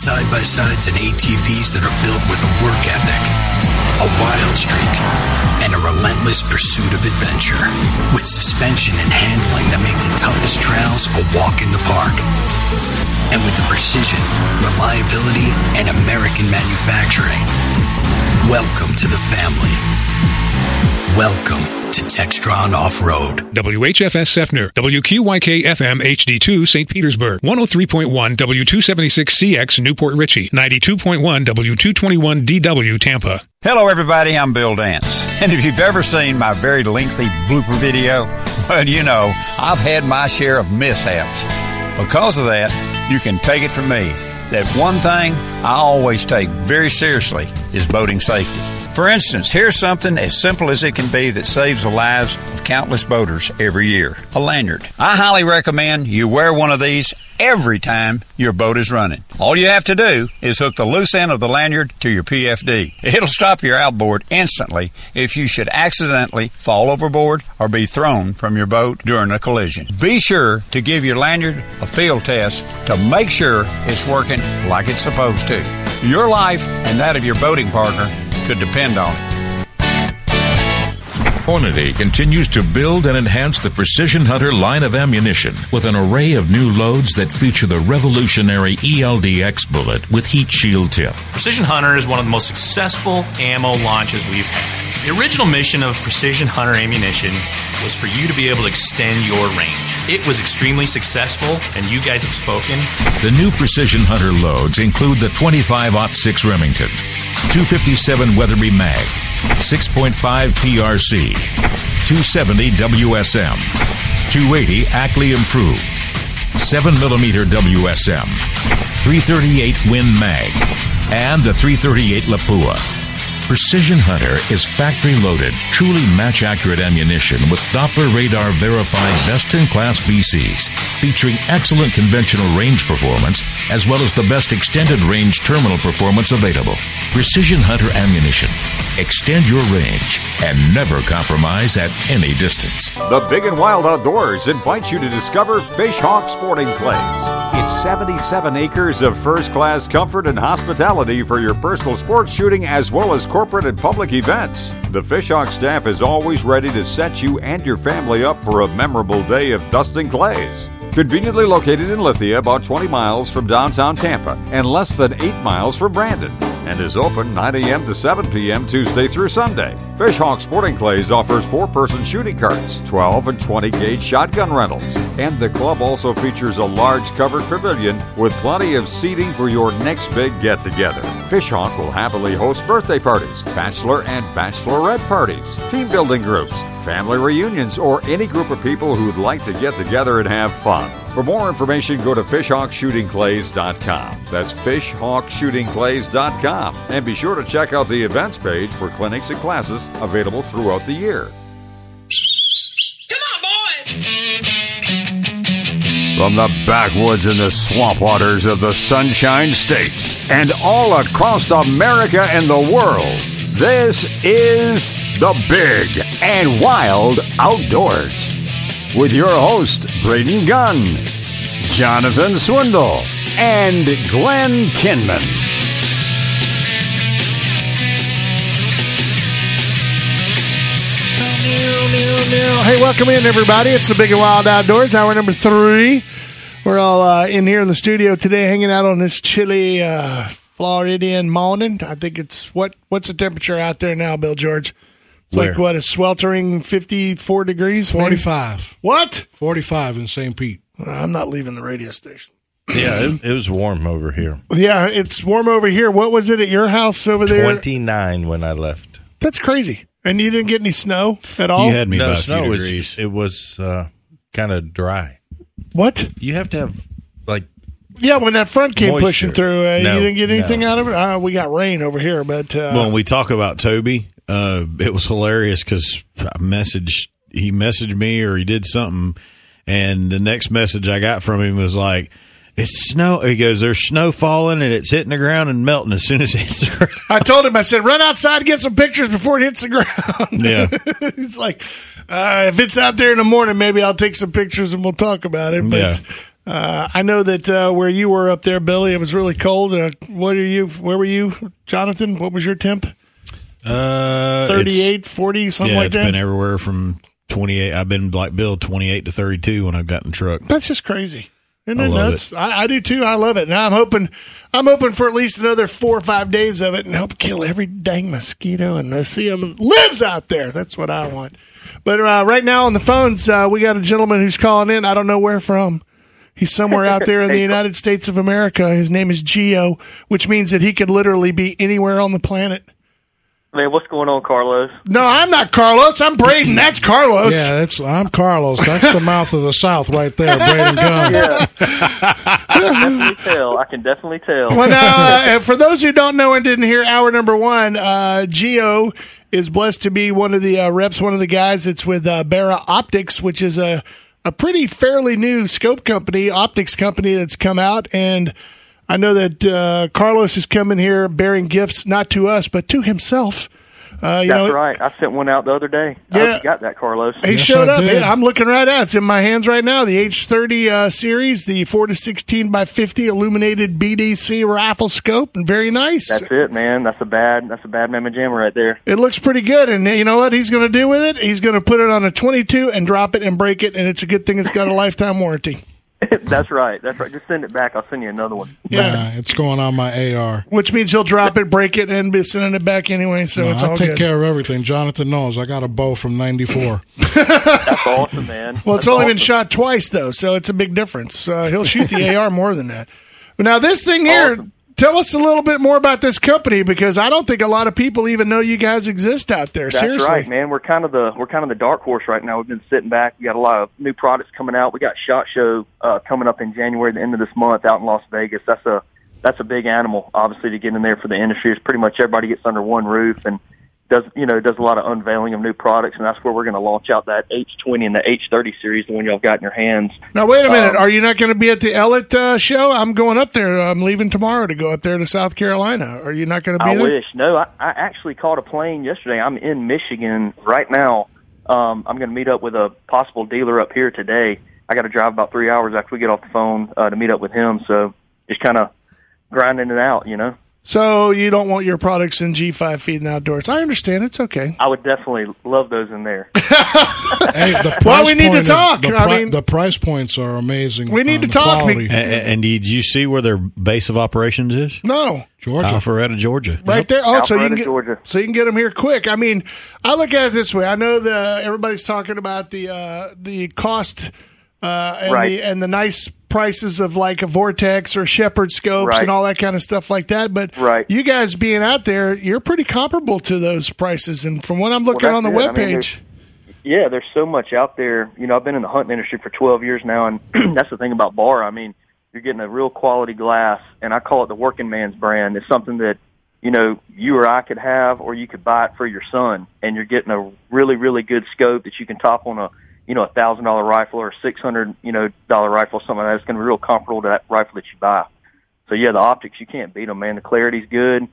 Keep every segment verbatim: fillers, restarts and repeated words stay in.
side-by-sides and A T Vs that are built with a work ethic, a wild streak, and a relentless pursuit of adventure. With suspension and handling that make the toughest trails a walk in the park. And with the precision, reliability, and American manufacturing. Welcome to the family. Welcome to Textron Off-Road. W H F S Sefner, W Q Y K F M H D two Saint Petersburg, one oh three point one W two seventy-six C X Newport Richey, ninety-two point one W two twenty-one D W Tampa. Hello everybody, I'm Bill Dance. And if you've ever seen my very lengthy blooper video, well, you know, I've had my share of mishaps. Because of that, you can take it from me that one thing I always take very seriously is boating safety. For instance, here's something as simple as it can be that saves the lives of countless boaters every year. A lanyard. I highly recommend you wear one of these every time your boat is running. All you have to do is hook the loose end of the lanyard to your P F D. It'll stop your outboard instantly if you should accidentally fall overboard or be thrown from your boat during a collision. Be sure to give your lanyard a field test to make sure it's working like it's supposed to. Your life and that of your boating partner could depend on it. Hornady continues to build and enhance the Precision Hunter line of ammunition with an array of new loads that feature the revolutionary E L D X bullet with heat shield tip. Precision Hunter is one of the most successful ammo launches we've had. The original mission of Precision Hunter ammunition was for you to be able to extend your range. It was extremely successful, and you guys have spoken. The new Precision Hunter loads include the twenty-five aught six Remington, two fifty-seven Weatherby Mag, six point five P R C, two seventy W S M, two eighty Ackley Improved, seven millimeter W S M, three thirty-eight Win Mag, and the three thirty-eight Lapua. Precision Hunter is factory-loaded, truly match-accurate ammunition with Doppler radar-verified best-in-class B Cs, featuring excellent conventional range performance, as well as the best extended range terminal performance available. Precision Hunter ammunition. Extend your range and never compromise at any distance. The Big and Wild Outdoors invites you to discover Fish Hawk Sporting Clays. It's seventy-seven acres of first-class comfort and hospitality for your personal sports shooting as well as corporate and public events. The Fish Hawk staff is always ready to set you and your family up for a memorable day of dusting clays. Conveniently located in Lithia, about twenty miles from downtown Tampa and less than eight miles from Brandon, and is open nine a.m. to seven p.m. Tuesday through Sunday. Fish Hawk Sporting Clays offers four-person shooting carts, twelve and twenty gauge shotgun rentals, and the club also features a large covered pavilion with plenty of seating for your next big get-together. Fish Hawk will happily host birthday parties, bachelor and bachelorette parties, team building groups, family reunions, or any group of people who'd like to get together and have fun. For more information, go to fish hawk shooting clays dot com. That's fish hawk shooting clays dot com. And be sure to check out the events page for clinics and classes available throughout the year. Come on, boys! From the backwoods and the swamp waters of the Sunshine State and all across America and the world, this is the Big and Wild Outdoors. With your host, Braden Gunn, Jonathan Swindle, and Glenn Kinman. Hey, welcome in, everybody. It's the Big and Wild Outdoors, hour number three. We're all uh, in here in the studio today, hanging out on this chilly uh, Floridian morning. I think it's, what? what's the temperature out there now, Bill George? It's Where? like, what, a sweltering fifty-four degrees? forty-five. Maybe? What? forty-five in Saint Pete. I'm not leaving the radio station. Yeah, it, it was warm over here. Yeah, it's warm over here. What was it at your house over there? twenty-nine when I left. That's crazy. And you didn't get any snow at all? You had me no, about snow a few degrees. It was uh, kind of dry. What? You have to have, like, yeah, when that front came moisture. pushing through, uh, no, you didn't get anything no. out of it? Uh, we got rain over here, but... Uh, when we talk about Toby, uh, it was hilarious because I messaged, he messaged me or he did something, and the next message I got from him was like, it's snow. He goes, there's snow falling, and it's hitting the ground and melting as soon as it hits the ground. I told him, I said, run outside and get some pictures before it hits the ground. Yeah. It's like, uh, if it's out there in the morning, maybe I'll take some pictures and we'll talk about it. But yeah. Uh, I know that uh, where you were up there, Billy, it was really cold. Uh, what are you? Where were you, Jonathan? What was your temp? Uh, thirty-eight, forty, something yeah, like it's that? It's been everywhere from twenty-eight. I've been like Bill, twenty-eight to thirty-two when I've gotten the truck. That's just crazy. Isn't I it love nuts? it. I, I do too. I love it. And I'm hoping, I'm hoping for at least another four or five days of it and help kill every dang mosquito and see them lives out there. That's what I want. But uh, right now on the phones, uh, we got a gentleman who's calling in. I don't know where from. He's somewhere out there in the United States of America. His name is Gio, which means that he could literally be anywhere on the planet. Man, what's going on, Carlos? No, I'm not Carlos. I'm Braden. That's Carlos. Yeah, that's I'm Carlos. That's the mouth of the South right there, Braden Gunn. Yeah. I can definitely tell. I can definitely tell. Well, now, uh, for those who don't know and didn't hear hour number one, uh, Gio is blessed to be one of the uh, reps, one of the guys that's with uh, Barra Optics, which is a, a pretty fairly new scope company, optics company that's come out. And I know that uh, Carlos is coming here bearing gifts, not to us, but to himself. Uh, you That's know, right. I sent one out the other day. I Yeah. hope you got that, Carlos. He showed up. Yeah, I'm looking right at it. It's in my hands right now. The H thirty uh, series, the four to sixteen by fifty illuminated B D C rifle scope, and very nice. That's it, man. That's a bad. That's a bad mamma jamma right there. It looks pretty good, and you know what he's going to do with it? He's going to put it on a twenty-two and drop it and break it, and it's a good thing it's got a lifetime warranty. That's right. That's right. Just send it back. I'll send you another one. Yeah, it's going on my A R. Which means he'll drop it, break it, and be sending it back anyway, so No, it's I'll all take good. care of everything. Jonathan knows. I got a bow from ninety-four. That's awesome, man. Well, it's That's only awesome. been shot twice, though, so it's a big difference. Uh, he'll shoot the A R more than that. But now this thing here, Awesome. tell us a little bit more about this company, because I don't think a lot of people even know you guys exist out there. That's Seriously. right, man. We're kind of the we're kind of the dark horse right now. We've been sitting back. We got a lot of new products coming out. We got SHOT Show uh, coming up in January, the end of this month, out in Las Vegas. That's a that's a big animal, obviously, to get in there for the industry. It's pretty much everybody gets under one roof and does you know does a lot of unveiling of new products, and that's where we're going to launch out that H twenty and the H thirty series, the one y'all got in your hands. Now, wait a minute. Um, Are you not going to be at the Ellet uh, show? I'm going up there. I'm leaving tomorrow to go up there to South Carolina. Are you not going to be I there? wish. No, I, I actually caught a plane yesterday. I'm in Michigan right now. Um, I'm going to meet up with a possible dealer up here today. I got to drive about three hours after we get off the phone uh, to meet up with him. So just kind of grinding it out, you know. So you don't want your products in G five Feeding Outdoors. I understand. It's okay. I would definitely love those in there. Hey, the price Well, we need to point is- talk. the, I pri- mean- the price points are amazing. We need on to the talk. quality. And, and did you see where their base of operations is? No. Georgia. Alpharetta, Georgia. Right there. Oh, so you can Alpharetta, get Georgia. so you can get them here quick. I mean, I look at it this way. I know the everybody's talking about the uh, the cost uh, and Right. the and the nice prices of like a Vortex or Shepherd scopes Right. and all that kind of stuff like that. But Right. you guys being out there, you're pretty comparable to those prices. And from what I'm looking Well, on the that's it. I mean, webpage, Yeah, there's so much out there. You know, I've been in the hunting industry for twelve years now, and that's the thing about Bar. I mean, you're getting a real quality glass, and I call it the working man's brand. It's something that, you know, you or I could have, or you could buy it for your son, and you're getting a really, really good scope that you can top on a, you know, a thousand dollar rifle or a six hundred, you know, dollar rifle, something like that. It's going to be real comparable to that rifle that you buy. So yeah, the optics, you can't beat them, man. The clarity's good.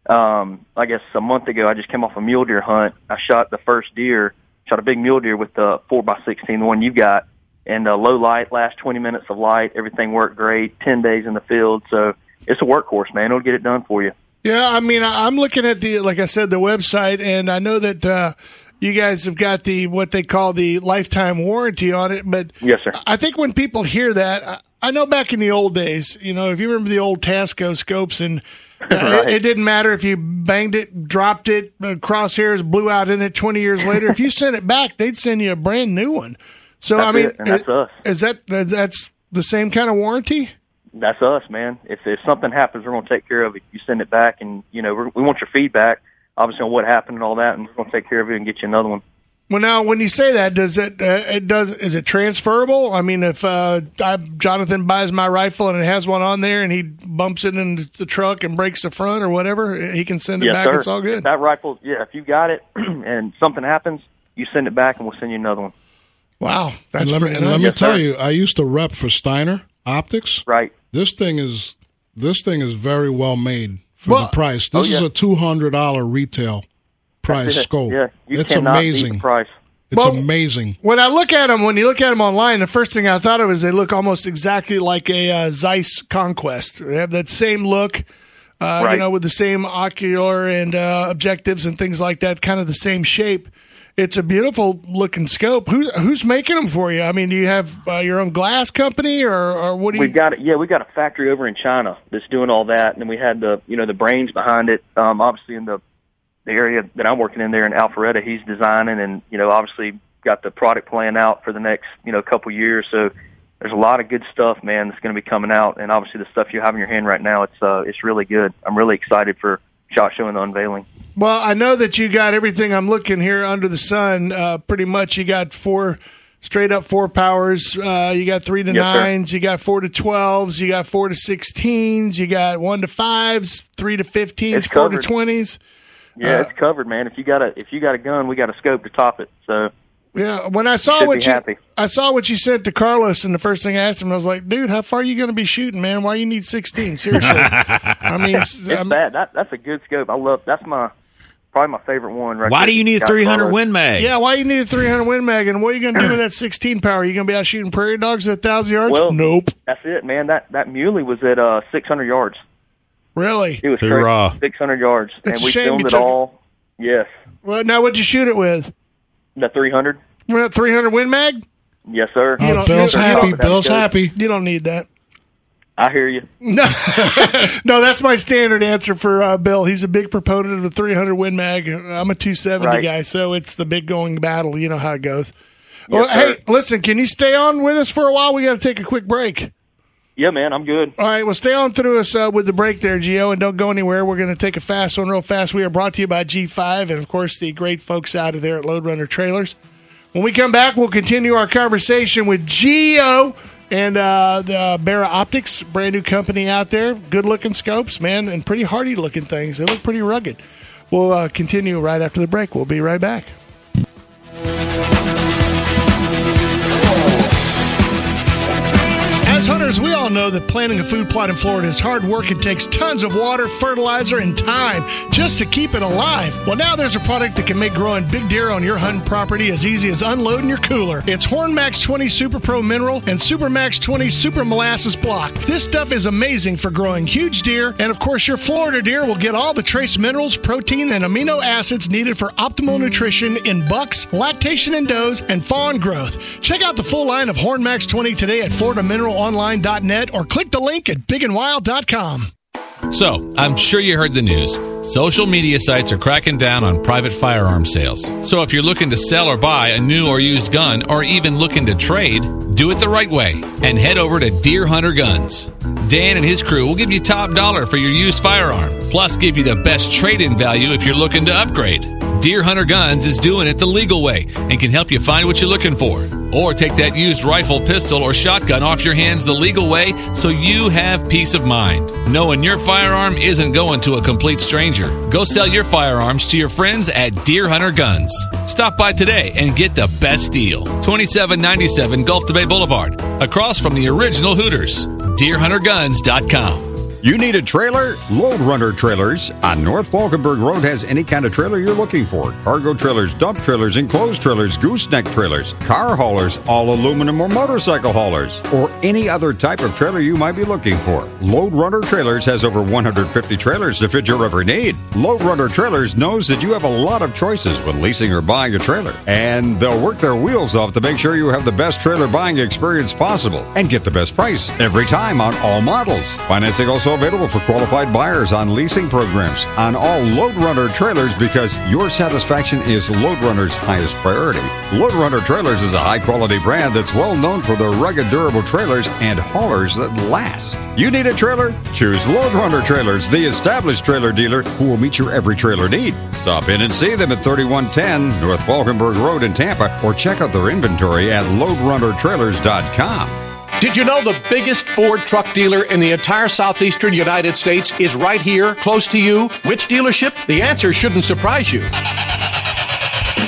Um, I guess a month ago, I just came off a mule deer hunt. I shot the first deer, shot a big mule deer with the four by sixteen, the one you got, and uh, low light, last twenty minutes of light. Everything worked great. ten days in the field. So it's a workhorse, man. It'll get it done for you. yeah, I mean, I- I'm looking at the, like I said, the website, and I know that uh, you guys have got the what they call the lifetime warranty on it. But Yes, sir. I think when people hear that, I, I know back in the old days, you know, if you remember the old Tasco scopes, and uh, Right. it, it didn't matter if you banged it, dropped it, uh, crosshairs blew out in it. twenty years later, if you sent it back, they'd send you a brand new one. So That's I mean, it, and that's is, us. is that that's the same kind of warranty? That's us, man. If if something happens, we're going to take care of it. You send it back, and you know we're, we want your feedback, obviously on what happened and all that, and we're going to take care of it and get you another one. Well, now when you say that, does it uh, it does is it transferable? I mean, if uh, I, Jonathan buys my rifle and it has one on there, and he bumps it in the truck and breaks the front or whatever, he can send it Yes, back. sir. It's all If good. that rifle, yeah. If you got it and something happens, you send it back, and we'll send you another one. Wow, that's and let me, pretty and nice. let me Yes, tell sir. you, I used to rep for Steiner Optics. Right. This thing is this thing is very well made for Well- the price. This Oh, is yeah. a two hundred dollar retail price That's it. scope. Yeah, you it's cannot beat amazing. the price. It's Well, amazing. When I look at them, when you look at them online, the first thing I thought of is they look almost exactly like a uh, Zeiss Conquest. They have that same look, uh, Right. you know, with the same ocular and uh, objectives and things like that, kind of the same shape. It's a beautiful looking scope. Who, who's making them for you? I mean, do you have uh, your own glass company, or, or what do you? We've got it. Yeah, we got a factory over in China that's doing all that, and then we had the you know the brains behind it. Um, obviously, in the the area that I'm working in there in Alpharetta, he's designing, and you know obviously got the product plan out for the next you know couple years. So there's a lot of good stuff, man, that's going to be coming out, and obviously the stuff you have in your hand right now, it's uh, it's really good. I'm really excited for SHOT Show and the unveiling. Well, I know that you got everything I'm looking here under the sun. Uh, pretty much, you got four straight up four powers. Uh, you got three to Yes, sir. nines. You got four to twelves. You got four to sixteens. You got one to fives, three to fifteens, It's four to covered. twenties. Yeah, Uh, it's covered, man. If you got a if you got a gun, we got a scope to top it. So Yeah, when I saw Should what be you, happy. I saw what you sent to Carlos, and the first thing I asked him, I was like, "Dude, how far are you going to be shooting, man? Why you need sixteen? Seriously." I mean, it's, it's I'm- bad. That that's a good scope. I love. That's my probably my favorite one. Right Why there. do you need a Got three hundred Carlos. Win Mag? Yeah, why you need a three hundred Win Mag, and what are you going to do with that sixteen power? Are you going to be out shooting prairie dogs at one thousand yards? Well, Nope. That's it, man. That that muley was at uh, six hundred yards. Really? It was Hoorah. straight six hundred yards, It's and a we shame filmed you it took it. all. Yes, Well, now what'd you shoot it with? the three hundred. We're at three hundred Win Mag? Yes, sir. You Oh, don't- Bill's you don't- happy. That's Bill's good. happy. You don't need that. I hear you. No, no, that's my standard answer for uh, Bill. He's a big proponent of the three hundred Win Mag. I'm a two seventy Right. guy, so it's the big going battle. You know how it goes. Yes, well, hey, sir. listen, can you stay on with us for a while? We got to take a quick break. Yeah, man, I'm good. All right, well, stay on through us uh, with the break there, Gio, and don't go anywhere. We're going to take a fast one real fast. We are brought to you by G five and, of course, the great folks out of there at Load Runner Trailers. When we come back, we'll continue our conversation with Gio and uh, the Barra Optics, brand new company out there. Good-looking scopes, man, and pretty hardy-looking things. They look pretty rugged. We'll uh, continue right after the break. We'll be right back. As hunters, we all know that planting a food plot in Florida is hard work. It takes tons of water, fertilizer, and time just to keep it alive. Well, now there's a product that can make growing big deer on your hunting property as easy as unloading your cooler. It's Horn Max twenty Super Pro Mineral and Super Max twenty Super Molasses Block. This stuff is amazing for growing huge deer, and of course, your Florida deer will get all the trace minerals, protein, and amino acids needed for optimal nutrition in bucks, lactation in does, and fawn growth. Check out the full line of Horn Max twenty today at Florida Mineral Online dot net or click the link at big and wild dot com. So, I'm sure you heard the news. Social media sites are cracking down on private firearm sales. So if you're looking to sell or buy a new or used gun, or even looking to trade, do it the right way and head over to Deer Hunter Guns. Dan and his crew will give you top dollar for your used firearm, plus give you the best trade-in value if you're looking to upgrade. Deer Hunter Guns is doing it the legal way and can help you find what you're looking for. Or take that used rifle, pistol, or shotgun off your hands the legal way so you have peace of mind, knowing your firearm isn't going to a complete stranger. Go sell your firearms to your friends at Deer Hunter Guns. Stop by today and get the best deal. twenty-seven ninety-seven Gulf to Bay Boulevard, across from the original Hooters. deer hunter guns dot com. You need a trailer? Load Runner Trailers on North Falkenberg Road has any kind of trailer you're looking for. Cargo trailers, dump trailers, enclosed trailers, gooseneck trailers, car haulers, all aluminum or motorcycle haulers, or any other type of trailer you might be looking for. Load Runner Trailers has over one hundred fifty trailers to fit your every need. Load Runner Trailers knows that you have a lot of choices when leasing or buying a trailer, and they'll work their wheels off to make sure you have the best trailer buying experience possible and get the best price every time on all models. Financing also available for qualified buyers on leasing programs on all Load Runner trailers, because your satisfaction is Load Runner's highest priority. Load Runner Trailers is a high-quality brand that's well known for their rugged, durable trailers and haulers that last. You need a trailer? Choose Load Runner Trailers, the established trailer dealer who will meet your every trailer need. Stop in and see them at thirty-one ten North Falkenberg Road in Tampa, or check out their inventory at load runner trailers dot com. Did you know the biggest Ford truck dealer in the entire southeastern United States is right here, close to you? Which dealership? The answer shouldn't surprise you.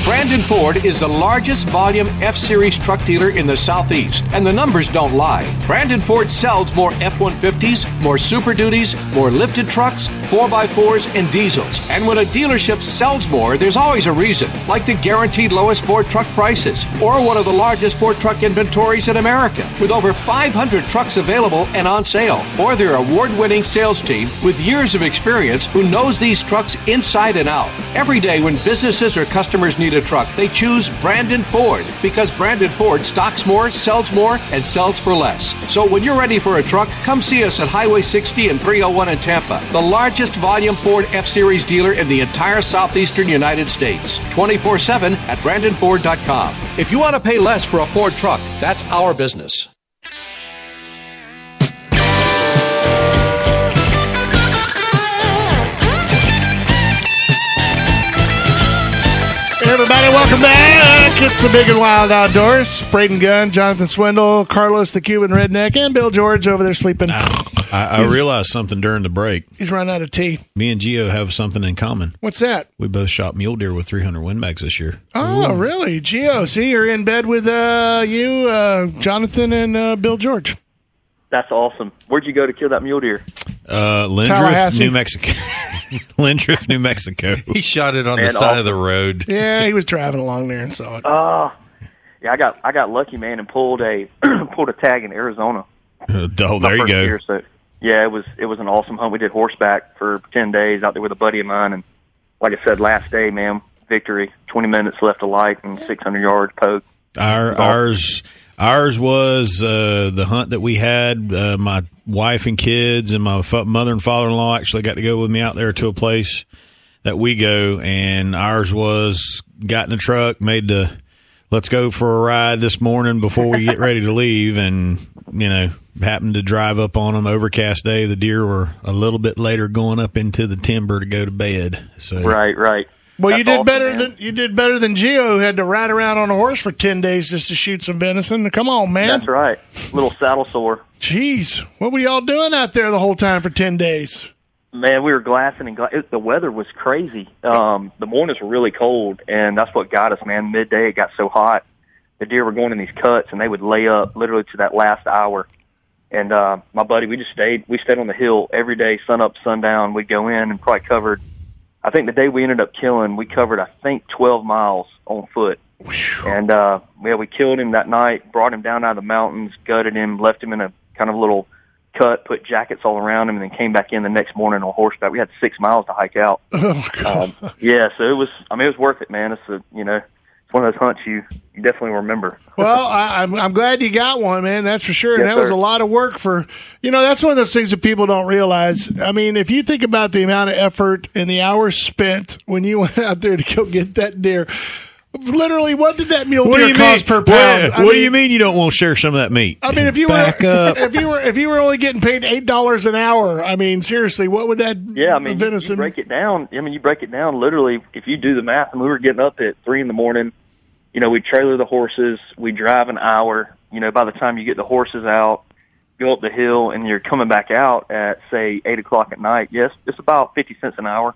Brandon Ford is the largest volume F-Series truck dealer in the Southeast, and the numbers don't lie. Brandon Ford sells more F one fifties, more Super Duties, more lifted trucks, four by fours, and diesels. And when a dealership sells more, there's always a reason, like the guaranteed lowest Ford truck prices, or one of the largest Ford truck inventories in America, with over five hundred trucks available and on sale, or their award-winning sales team with years of experience who knows these trucks inside and out. Every day when businesses or customers need a truck, they choose Brandon Ford, because Brandon Ford stocks more, sells more, and sells for less. So when you're ready for a truck, come see us at Highway sixty and three oh one in Tampa, the largest volume Ford F-Series dealer in the entire southeastern United States. twenty-four seven at brandon ford dot com. If you want to pay less for a Ford truck, that's our business. Everybody, welcome back. It's the Big and Wild Outdoors. Braden Gunn, Jonathan Swindle, Carlos the Cuban Redneck, and Bill George over there sleeping. I, I realized something during the break. He's run out of tea. Me and Gio have something in common. What's that? We both shot mule deer with three hundred Win Mags this year. Oh, Ooh. Really? Gio, see, you're in bed with uh, you, uh, Jonathan, and uh, Bill George. That's awesome. Where'd you go to kill that mule deer? Uh, Lindrith, New Mexico. Lindrith, New Mexico. He shot it on Man, the side awesome. of the road. Yeah, he was driving along there and saw it. Oh, yeah, I got I got lucky, man, and pulled a pulled a tag in Arizona. Uh, oh, there you go. Year, so, yeah, it was it was an awesome hunt. We did horseback for ten days out there with a buddy of mine, and like I said, last day, man, victory. Twenty minutes left to light and six hundred yards poke. Our ours. Ours was uh, the hunt that we had. Uh, my wife and kids and my fa- mother and father-in-law actually got to go with me out there to a place that we go, and ours was got in the truck, made the let's go for a ride this morning before we get ready to leave, and, you know, happened to drive up on them. Overcast day. The deer were a little bit later going up into the timber to go to bed. So Right, right. Well, That's you did awesome, better man. than you did better than Gio, who had to ride around on a horse for ten days just to shoot some venison. Come on, man. That's right. Little saddle sore. Jeez, what were y'all doing out there the whole time for ten days? Man, we were glassing and gla- it, the weather was crazy. Um, the mornings were really cold, and that's what got us, man. Midday, it got so hot. The deer were going in these cuts, and they would lay up literally to that last hour. And uh, my buddy, we just stayed. We stayed on the hill every day, sun up, sundown. We'd go in and probably covered. I think the day we ended up killing, we covered, I think, twelve miles on foot. And, uh, yeah, we killed him that night, brought him down out of the mountains, gutted him, left him in a kind of little cut, put jackets all around him, and then came back in the next morning on horseback. We had six miles to hike out. Oh, God. Um, yeah, so it was, I mean, it was worth it, man. It's a, you know, it's one of those hunts you, you definitely remember. Well, I, I'm, I'm glad you got one, man. That's for sure. And Yes, that was sir. a lot of work for, you know, that's one of those things that people don't realize. I mean, if you think about the amount of effort and the hours spent when you went out there to go get that deer, literally, what did that mule What do deer you cost mean? per pound? What, I what mean, do you mean you don't want to share some of that meat? I mean, if you Back were up. if you were if you were only getting paid eight dollars an hour, I mean, seriously, what would that? Yeah, I mean, you, venison you break it down. I mean, you break it down literally. If you do the math, and we were getting up at three in the morning, you know, we trailer the horses, we drive an hour. You know, by the time you get the horses out, go up the hill, and you're coming back out at say eight o'clock at night. Yes, it's about fifty cents an hour.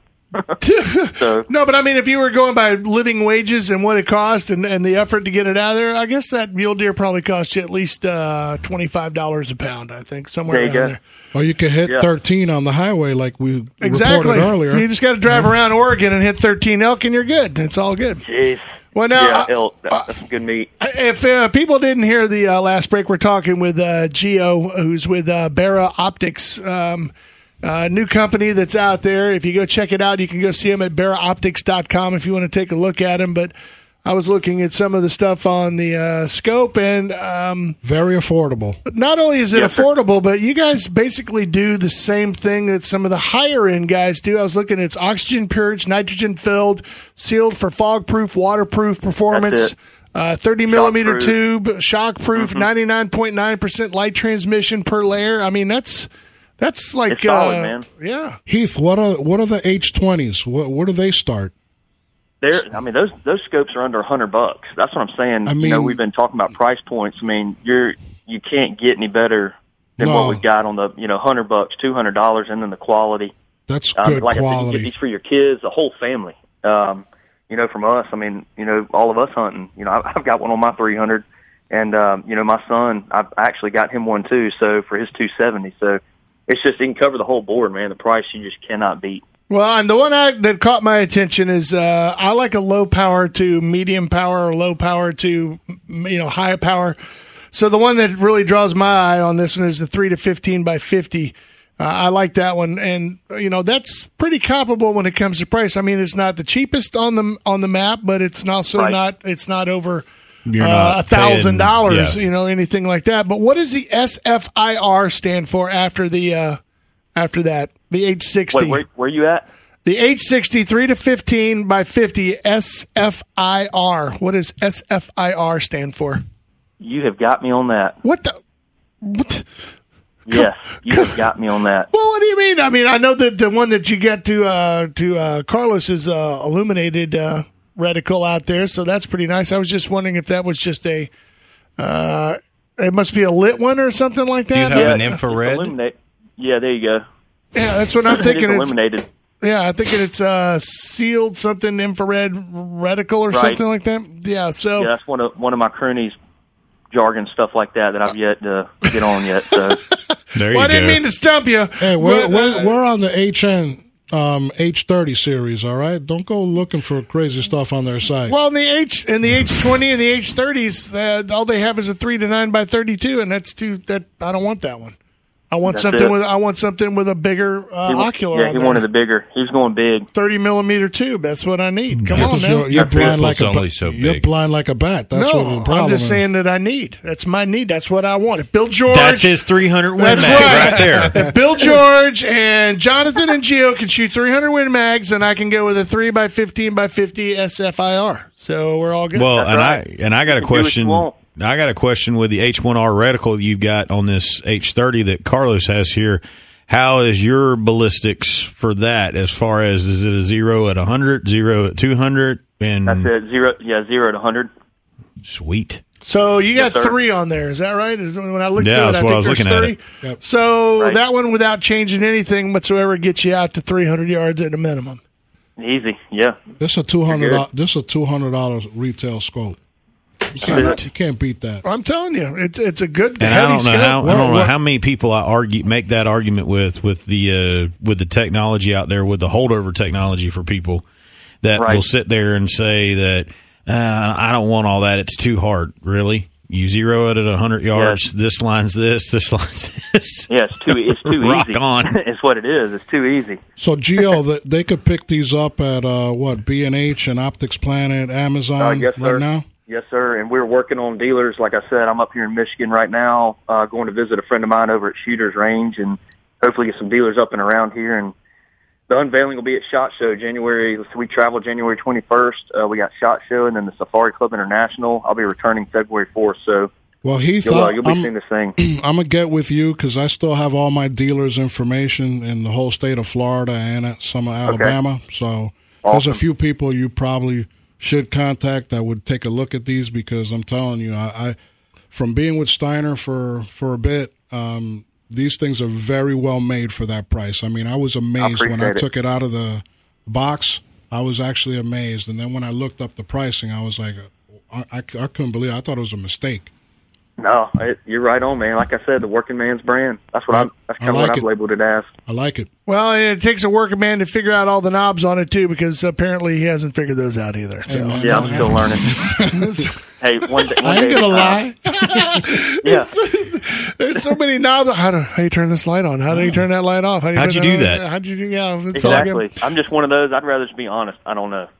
So No, but I mean, if you were going by living wages and what it cost and, and the effort to get it out of there, I guess that mule deer probably cost you at least uh, twenty-five dollars a pound, I think, somewhere There you around go. there. Or you could hit Yeah. thirteen on the highway like we Exactly. reported earlier. You just got to drive around Oregon and hit thirteen elk, and you're good. It's all good. jeez. Well, now, yeah, uh, elk, that, that's some good meat. if uh, people didn't hear the uh, last break, we're talking with uh, Gio, who's with uh, Barra Optics, um, uh, new company that's out there. If you go check it out, you can go see them at barra optics dot com if you want to take a look at them. But I was looking at some of the stuff on the uh, scope, and um, Very affordable. not only is it Yes, sir. affordable, but you guys basically do the same thing that some of the higher end guys do. I was looking, it's oxygen purged, nitrogen filled, sealed for fog proof, waterproof performance. That's it. Uh, thirty millimeter Shockproof. tube, shock proof, ninety-nine point nine percent light transmission per layer. I mean, that's that's like It's solid, uh, man. Yeah, Heath, what are what are the H twenties? What where do they start? There, I mean, those those scopes are under a hundred bucks. That's what I'm saying. I you know, mean- we've been talking about price points. I mean, you're you can't get any better than No. what we've got on the you know hundred bucks, two hundred dollars, and then the quality. That's Um, good like I said, you quality. get these for your kids, the whole family. Um, you know, from us, I mean, you know, all of us hunting, you know, I've got one on my three hundred, and, um, you know, my son, I've actually got him one too, so for his two seventy. So it's just, you can cover the whole board, man. The price you just cannot beat. Well, and the one I, that caught my attention is uh, I like a low power to medium power or low power to, you know, high power. So the one that really draws my eye on this one is the three to fifteen by fifty. Uh, I like that one, and you know that's pretty comparable when it comes to price. I mean, it's not the cheapest on the on the map, but it's also Right. not it's not over You're uh, not a thousand dollars, paying- yeah. you know, anything like that. But what does the S F I R stand for after the uh, after that? The H sixty. Wait, where, where you at? The H sixty three to fifteen by fifty S F I R. What does S F I R stand for? You have got me on that. What the? What? Yes, you have got me on that. Well, what do you mean? I mean, I know that the one that you got to uh, to uh, Carlos is uh, illuminated uh, reticle out there, so that's pretty nice. I was just wondering if that was just a. Uh, it must be a lit one or something like that. Do you have Yeah, an it's infrared? illuminate- Yeah, there you go. Yeah, that's what I'm It is thinking. It's, illuminated. yeah, I'm thinking it's uh, sealed something infrared reticle or Right. something like that. Yeah, so. Yeah, that's one of one of my croonies jargon stuff like that that I've yet to get on yet. So There you Well, I didn't go. mean to stump you. Hey, we're, but, we're, uh, we're on the H N um, H thirty series, all right? Don't go looking for crazy stuff on their site. Well, in the H in the H twenty and the H thirties, uh, all they have is a three to nine by thirty-two, and that's too. That I don't want that one. I want That's something it. with I want something with a bigger uh, he, wa- ocular. yeah, on he there. wanted the bigger. He was going big. thirty millimeter tube. That's what I need. Come Yeah, on, 'cause now. You're, you're Our blind like pupil's a only bat. so You're big. blind like a bat. That's no, what the problem I'm just is. saying that I need. That's my need. That's what I want. If Bill George. That's his three hundred win That's mag right. right there. If Bill George and Jonathan and Gio can shoot three hundred win mags, and I can go with a three by fifteen by fifty S F I R. So we're all good. Well, That's and right. I and I got a You can do what you question. want. I got a question with the H one R reticle you've got on this H thirty that Carlos has here. How is your ballistics for that? As far as is it a zero at a hundred, zero at two hundred, and That's it. Zero. Yeah, zero to hundred. sweet. So you got Yes, sir. three on there, is that right? Is- When I looked Yeah, at it, that's I what think I was there's looking at three. it. Yep. So Right. that one, without changing anything whatsoever, gets you out to three hundred yards at a minimum. Easy. Yeah. This a two hundred. You're good. This a two hundred dollar retail scope. You That's can't, it. you can't beat that. I'm telling you, it's it's a good And heavy I don't know scope. how I What- don't know what- how many people I argue make that argument with with the uh, with the technology out there with the holdover technology for people that Right. will sit there and say that uh, I don't want all that. It's too hard. Really, you zero it at a hundred yards. This line's this. This line's this. Yeah, it's too. It's too Rock easy. on. It's what it is. It's too easy. So, Gio, the, they could pick these up at uh, what B and H and Optics Planet, Amazon Uh, yes, right sir. now. Yes, sir. And we're working on dealers. Like I said, I'm up here in Michigan right now, uh, going to visit a friend of mine over at Shooter's Range, and hopefully get some dealers up and around here. And the unveiling will be at SHOT Show January. So we travel January twenty-first. Uh, we got SHOT Show, and then the Safari Club International. I'll be returning February fourth. So Well, he you'll, uh, thought you'll be I'm, seeing this thing. I'm gonna get with you because I still have all my dealers' information in the whole state of Florida and at some of Alabama. So there's Awesome. a few people you probably should contact that would take a look at these because I'm telling you, I, I from being with Steiner for for a bit, um, these things are very well made for that price. I mean, I was amazed when I appreciate it. took it out of the box. I was actually amazed, and then when I looked up the pricing, I was like, I, I, I couldn't believe it. I thought it was a mistake. No, it, you're right on, man. Like I said, the working man's brand. That's what I'm. That's I kind of like what I've it. labeled it as. I like it. Well, it takes a working man to figure out all the knobs on it too, because apparently he hasn't figured those out either. So. Hey, man, Yeah, I'm still learning. Hey, one day. One I ain't day gonna at a time. lie. Yeah. There's so many knobs. How do how do you turn this light on? How do you turn that light off? How do How'd put you do on? that? How'd you do? Yeah, it's all Exactly. good. I'm just one of those. I'd rather just be honest. I don't know.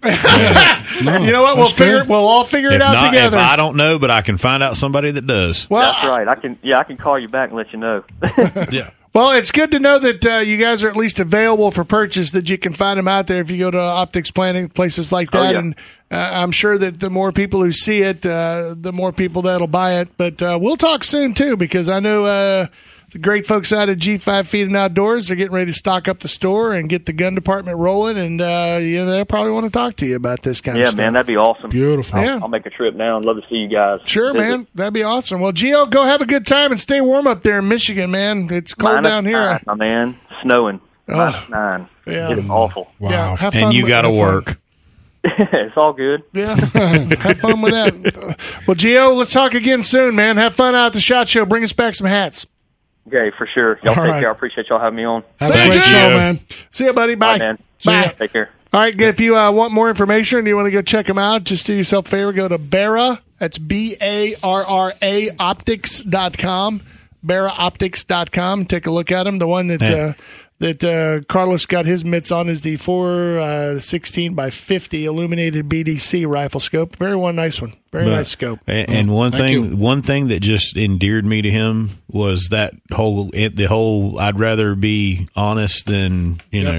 No, You know what? We'll that's figure. good. We'll all figure If it out not, together. if I don't know, but I can find out somebody that does. well, That's right. I can. Yeah, I can call you back and let you know. Yeah. Well, it's good to know that uh, you guys are at least available for purchase, that you can find them out there if you go to Optics Planning, places like Oh, that. yeah. And uh, I'm sure that the more people who see it, uh, the more people that'll buy it. But uh, we'll talk soon, too, because I know uh, the great folks out at G five Feet and Outdoors are getting ready to stock up the store and get the gun department rolling. And uh, yeah, they'll probably want to talk to you about this kind yeah, of stuff. man, that'd be awesome. Beautiful. I'll, Yeah. I'll make a trip down. Love to see you guys. Sure, Visit. man. That'd be awesome. Well, Gio, go have a good time and stay warm up there in Michigan, man. It's cold Minus down here. nine, my man. Snowing. Oh, Minus nine. yeah. It is awful. Wow. Yeah, have fun And you with- got to have fun. work. It's all good. Yeah, have fun with that. Well, Gio, let's talk again soon, man. Have fun out at the SHOT Show. Bring us back some hats. Okay, for sure. Y'all All take right. care. I appreciate y'all having me on. Have a great show, man. See you, buddy. Bye. Bye, man. Bye. Take care. All right, if you uh, want more information and you want to go check them out, just do yourself a favor. Go to Barra. That's B A R R A optics dot com. Barra optics dot com. Take a look at them. The one that uh, that uh, Carlos got his mitts on is the four sixteen by fifty illuminated B D C rifle scope. Very one nice one. Very But- nice scope. And, and one Thank thing, you. one thing that just endeared me to him was that whole, it, the whole. I'd rather be honest than you Yep. know,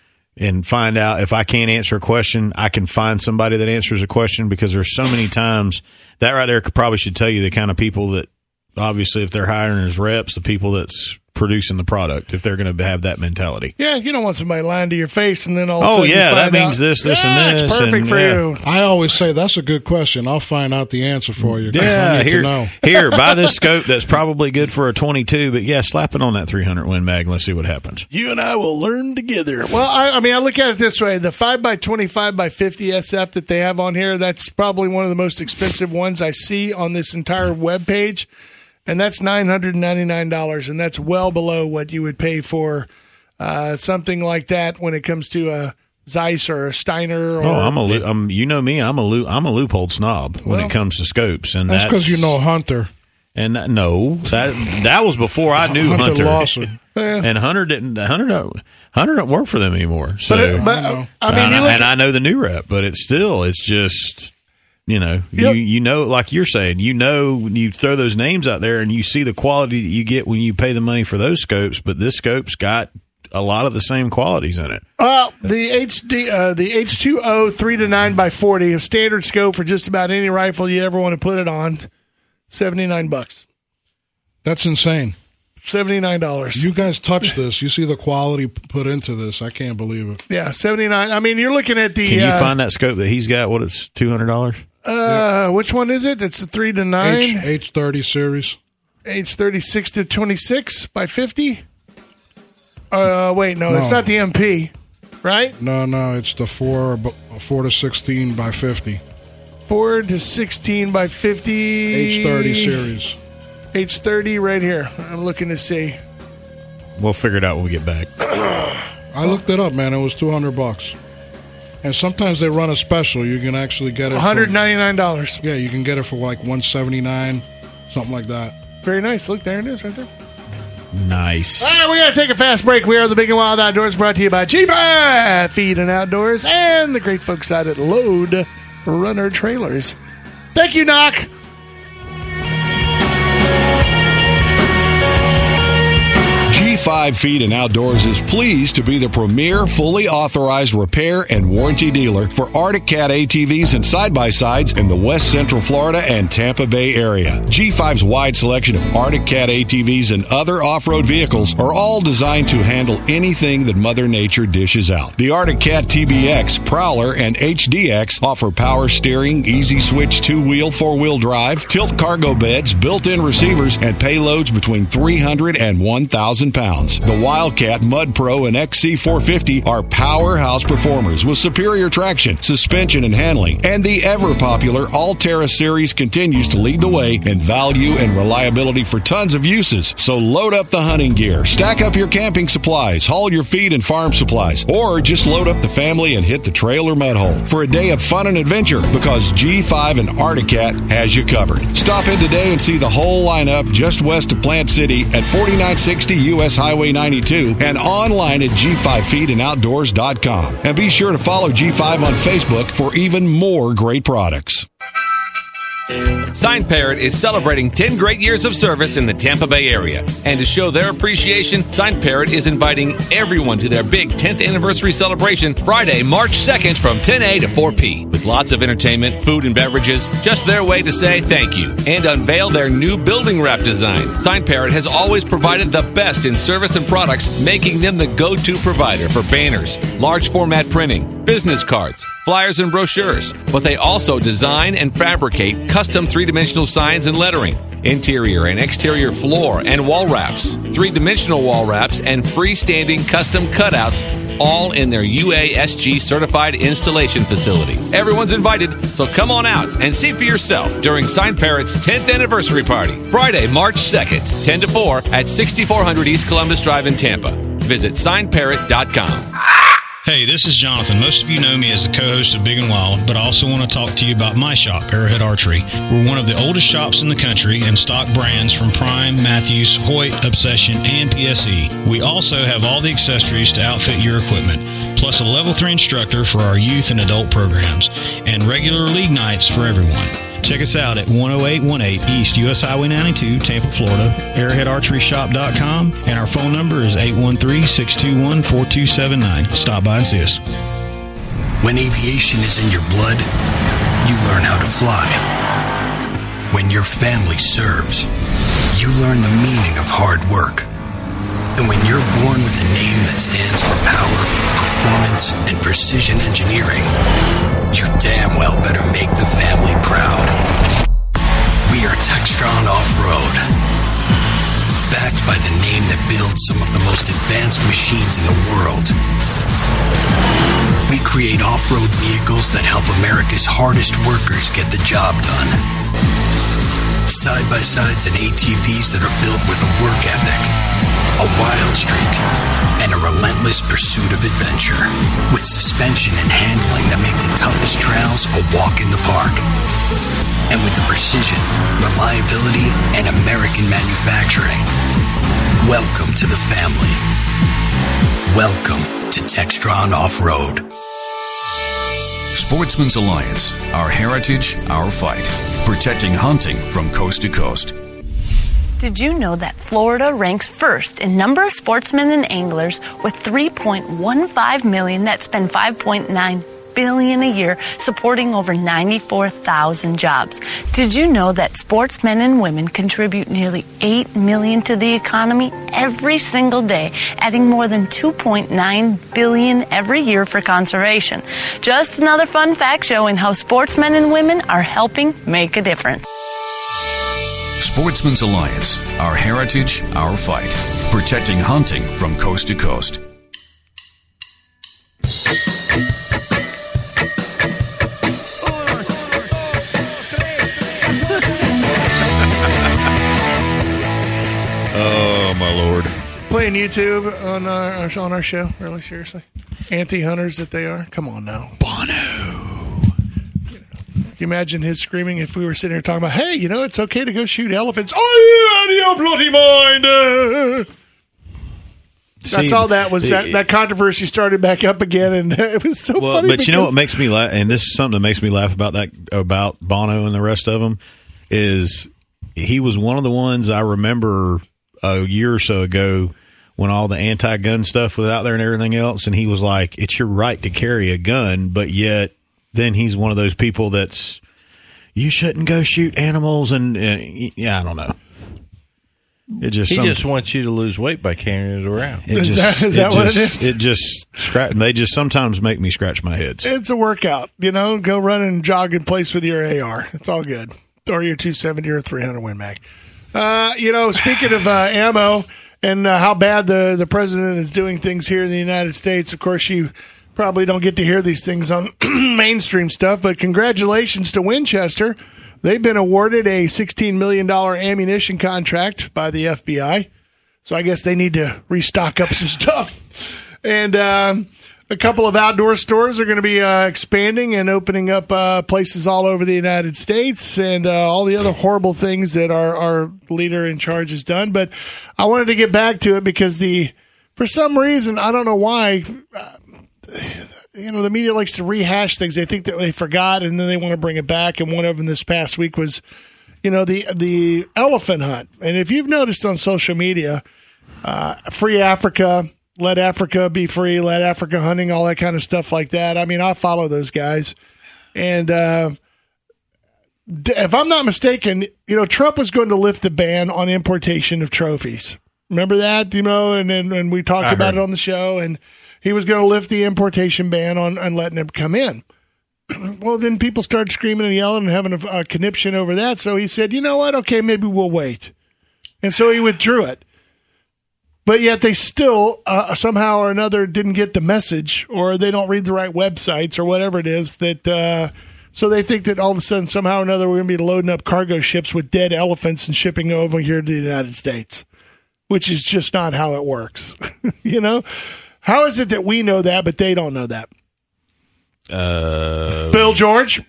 and find out if I can't answer a question, I can find somebody that answers a question, because there's so many times that right there could, probably should tell you the kind of people that, obviously, if they're hiring as reps, the people that's producing the product, if they're going to have that mentality. Yeah, you don't want somebody lying to your face and then all of a Oh, sudden you yeah, that find means out, this, this, and yeah, this, It's perfect and, for yeah. you. I always say that's a good question. I'll find out the answer for you. 'cause I Yeah, need here, to know. here, buy this scope that's probably good for a twenty-two, but yeah, slap it on that three hundred Win Mag and let's see what happens. You and I will learn together. Well, I, I mean, I look at it this way. The five by twenty-five by fifty S F that they have on here, that's probably one of the most expensive ones I see on this entire web page. And that's nine hundred ninety-nine dollars, and that's well below what you would pay for uh, something like that when it comes to a Zeiss or a Steiner. Or, Oh, I'm a, loo- I'm, you know me, I'm a, loo- I'm a loophole snob when Well, it comes to scopes, and That's that's because you know Hunter. And that, no, that that was before I knew Hunter Hunter. Lawson. And Hunter didn't. Hunter don't. Hunter don't work for them anymore. So, But it- but, I mean, and, you I, look and at- I know the new rep, but it's still, it's just, you know, Yep. you you know, like you're saying, you know, when you throw those names out there and you see the quality that you get when you pay the money for those scopes, but this scope's got a lot of the same qualities in it. Uh, the H D, uh, the H two O three to nine by forty, a standard scope for just about any rifle you ever want to put it on, seventy nine bucks, That's insane. seventy nine dollars. You guys touch this. You see the quality p- put into this. I can't believe it. Yeah, seventy nine. I mean, you're looking at the. Can you uh, find that scope that he's got? What it's two hundred dollars? Uh, which one is it? It's the three to nine. H H thirty series. H thirty six to twenty six by fifty. Uh, wait, no, it's No. not the M P, right? No, no, it's the four bu- four to sixteen by fifty. Four to sixteen by fifty. H thirty series. H thirty right here. I'm looking to see. We'll figure it out when we get back. I looked it up, man. It was two hundred bucks. And sometimes they run a special. You can actually get it. One hundred ninety nine dollars. For, yeah, you can get it for like one seventy nine, something like that. Very nice. Look, there it is, right there. Nice. All right, we got to take a fast break. We are the Big and Wild Outdoors, brought to you by G five Feed and Outdoors and the great folks out at Load Runner Trailers. Thank you, Knock. G five Feed and Outdoors is pleased to be the premier fully authorized repair and warranty dealer for Arctic Cat A T Vs and side-by-sides in the West Central Florida and Tampa Bay area. G five's wide selection of Arctic Cat A T Vs and other off-road vehicles are all designed to handle anything that Mother Nature dishes out. The Arctic Cat T B X, Prowler, and H D X offer power steering, easy switch two-wheel, four-wheel drive, tilt cargo beds, built-in receivers, and payloads between three hundred and one thousand pounds. The Wildcat, Mud Pro, and X C four fifty are powerhouse performers with superior traction, suspension, and handling. And the ever-popular Altera series continues to lead the way in value and reliability for tons of uses. So load up the hunting gear, stack up your camping supplies, haul your feed and farm supplies, or just load up the family and hit the trail or mud hole for a day of fun and adventure, because G five and Arctic Cat has you covered. Stop in today and see the whole lineup just west of Plant City at forty-nine sixty U S Highway ninety-two and online at G five feed and outdoors dot com. And be sure to follow G five on Facebook for even more great products. Sign Parrot is celebrating ten great years of service in the Tampa Bay area. And to show their appreciation, Sign Parrot is inviting everyone to their big tenth anniversary celebration Friday, March second from ten a to four p. With lots of entertainment, food, and beverages, just their way to say thank you and unveil their new building wrap design. Sign Parrot has always provided the best in service and products, making them the go-to provider for banners, large format printing, business cards, flyers, and brochures. But they also design and fabricate custom three-dimensional signs and lettering, interior and exterior floor and wall wraps, three-dimensional wall wraps, and freestanding custom cutouts all in their U A S G certified installation facility. Everyone's invited, so come on out and see for yourself during Sign Parrot's tenth anniversary party, Friday, March second, ten to four at sixty-four hundred East Columbus Drive in Tampa. Visit sign parrot dot com. Hey, this is Jonathan. Most of you know me as the co-host of Big and Wild, but I also want to talk to you about my shop, Arrowhead Archery. We're one of the oldest shops in the country and stock brands from Prime, Matthews, Hoyt, Obsession, and P S E. We also have all the accessories to outfit your equipment, plus a level three instructor for our youth and adult programs, and regular league nights for everyone. Check us out at one oh eight one eight East U S Highway ninety-two, Tampa, Florida, arrowhead archery shop dot com, and our phone number is eight one three, six two one, four two seven nine. Stop by and see us. When aviation is in your blood, you learn how to fly. When your family serves, you learn the meaning of hard work. And when you're born with a name that stands for power, performance, and precision engineering, you damn well better make the family proud. We are Textron Off-Road, backed by the name that builds some of the most advanced machines in the world. We create off-road vehicles that help America's hardest workers get the job done. Side-by-sides and A T Vs that are built with a work ethic, a wild streak, and a relentless pursuit of adventure, with suspension and handling that make the toughest trails a walk in the park. And with the precision, reliability, and American manufacturing. Welcome to the family. Welcome to Textron Off-Road. Sportsman's Alliance, our heritage, our fight. Protecting hunting from coast to coast. Did you know that Florida ranks first in number of sportsmen and anglers with three point one five million that spend five point nine billion a year supporting over ninety-four thousand jobs? Did you know that sportsmen and women contribute nearly eight million to the economy every single day, adding more than two point nine billion every year for conservation? Just another fun fact showing how sportsmen and women are helping make a difference. Sportsman's Alliance, our heritage, our fight. Protecting hunting from coast to coast. Oh, my Lord. Playing YouTube on our, on our show, really, seriously? Anti-hunters that they are? Come on now. Bono. Can you imagine his screaming if we were sitting here talking about, hey, you know, it's okay to go shoot elephants. Are you out of your bloody mind? Uh, That's See, all that was. the, That, that controversy started back up again, and it was so well, funny. But you know what makes me laugh, and this is something that makes me laugh about that about Bono and the rest of them, is he was one of the ones I remember a year or so ago when all the anti-gun stuff was out there and everything else, and he was like, it's your right to carry a gun, but yet then he's one of those people that's, you shouldn't go shoot animals, and uh, yeah, I don't know. It just he some, just wants you to lose weight by carrying it around. is It just, that, is it that just, what it is? It just scratch. They just sometimes make me scratch my heads. It's a workout, you know. Go run and jog in place with your A R. It's all good, or your two seventy or three hundred Win Mag. Uh, you know, speaking of uh, ammo and uh, how bad the the president is doing things here in the United States, of course you probably don't get to hear these things on mainstream stuff, but congratulations to Winchester. They've been awarded a sixteen million dollars ammunition contract by the F B I. So I guess they need to restock up some stuff. And um, a couple of outdoor stores are going to be uh, expanding and opening up uh, places all over the United States, and uh, all the other horrible things that our, our leader in charge has done. But I wanted to get back to it because the for some reason, I don't know why, uh, you know, the media likes to rehash things. They think that they forgot, and then they want to bring it back. And one of them this past week was, you know, the the elephant hunt. And if you've noticed on social media, uh, Free Africa, Let Africa Be Free, Let Africa Hunting, all that kind of stuff like that. I mean, I follow those guys. And uh, if I'm not mistaken, you know, Trump was going to lift the ban on importation of trophies. Remember that, you know, and then and we talked I about heard. it on the show, and he was going to lift the importation ban on, on letting them come in. Well, then people started screaming and yelling and having a, a conniption over that. So he said, you know what? Okay, maybe we'll wait. And so he withdrew it. but yet they still uh, somehow or another didn't get the message, or they don't read the right websites or whatever it is that. Uh, so they think that all of a sudden somehow or another we're going to be loading up cargo ships with dead elephants and shipping over here to the United States, which is just not how it works. You know, how is it that we know that but they don't know that? Uh, Bill George.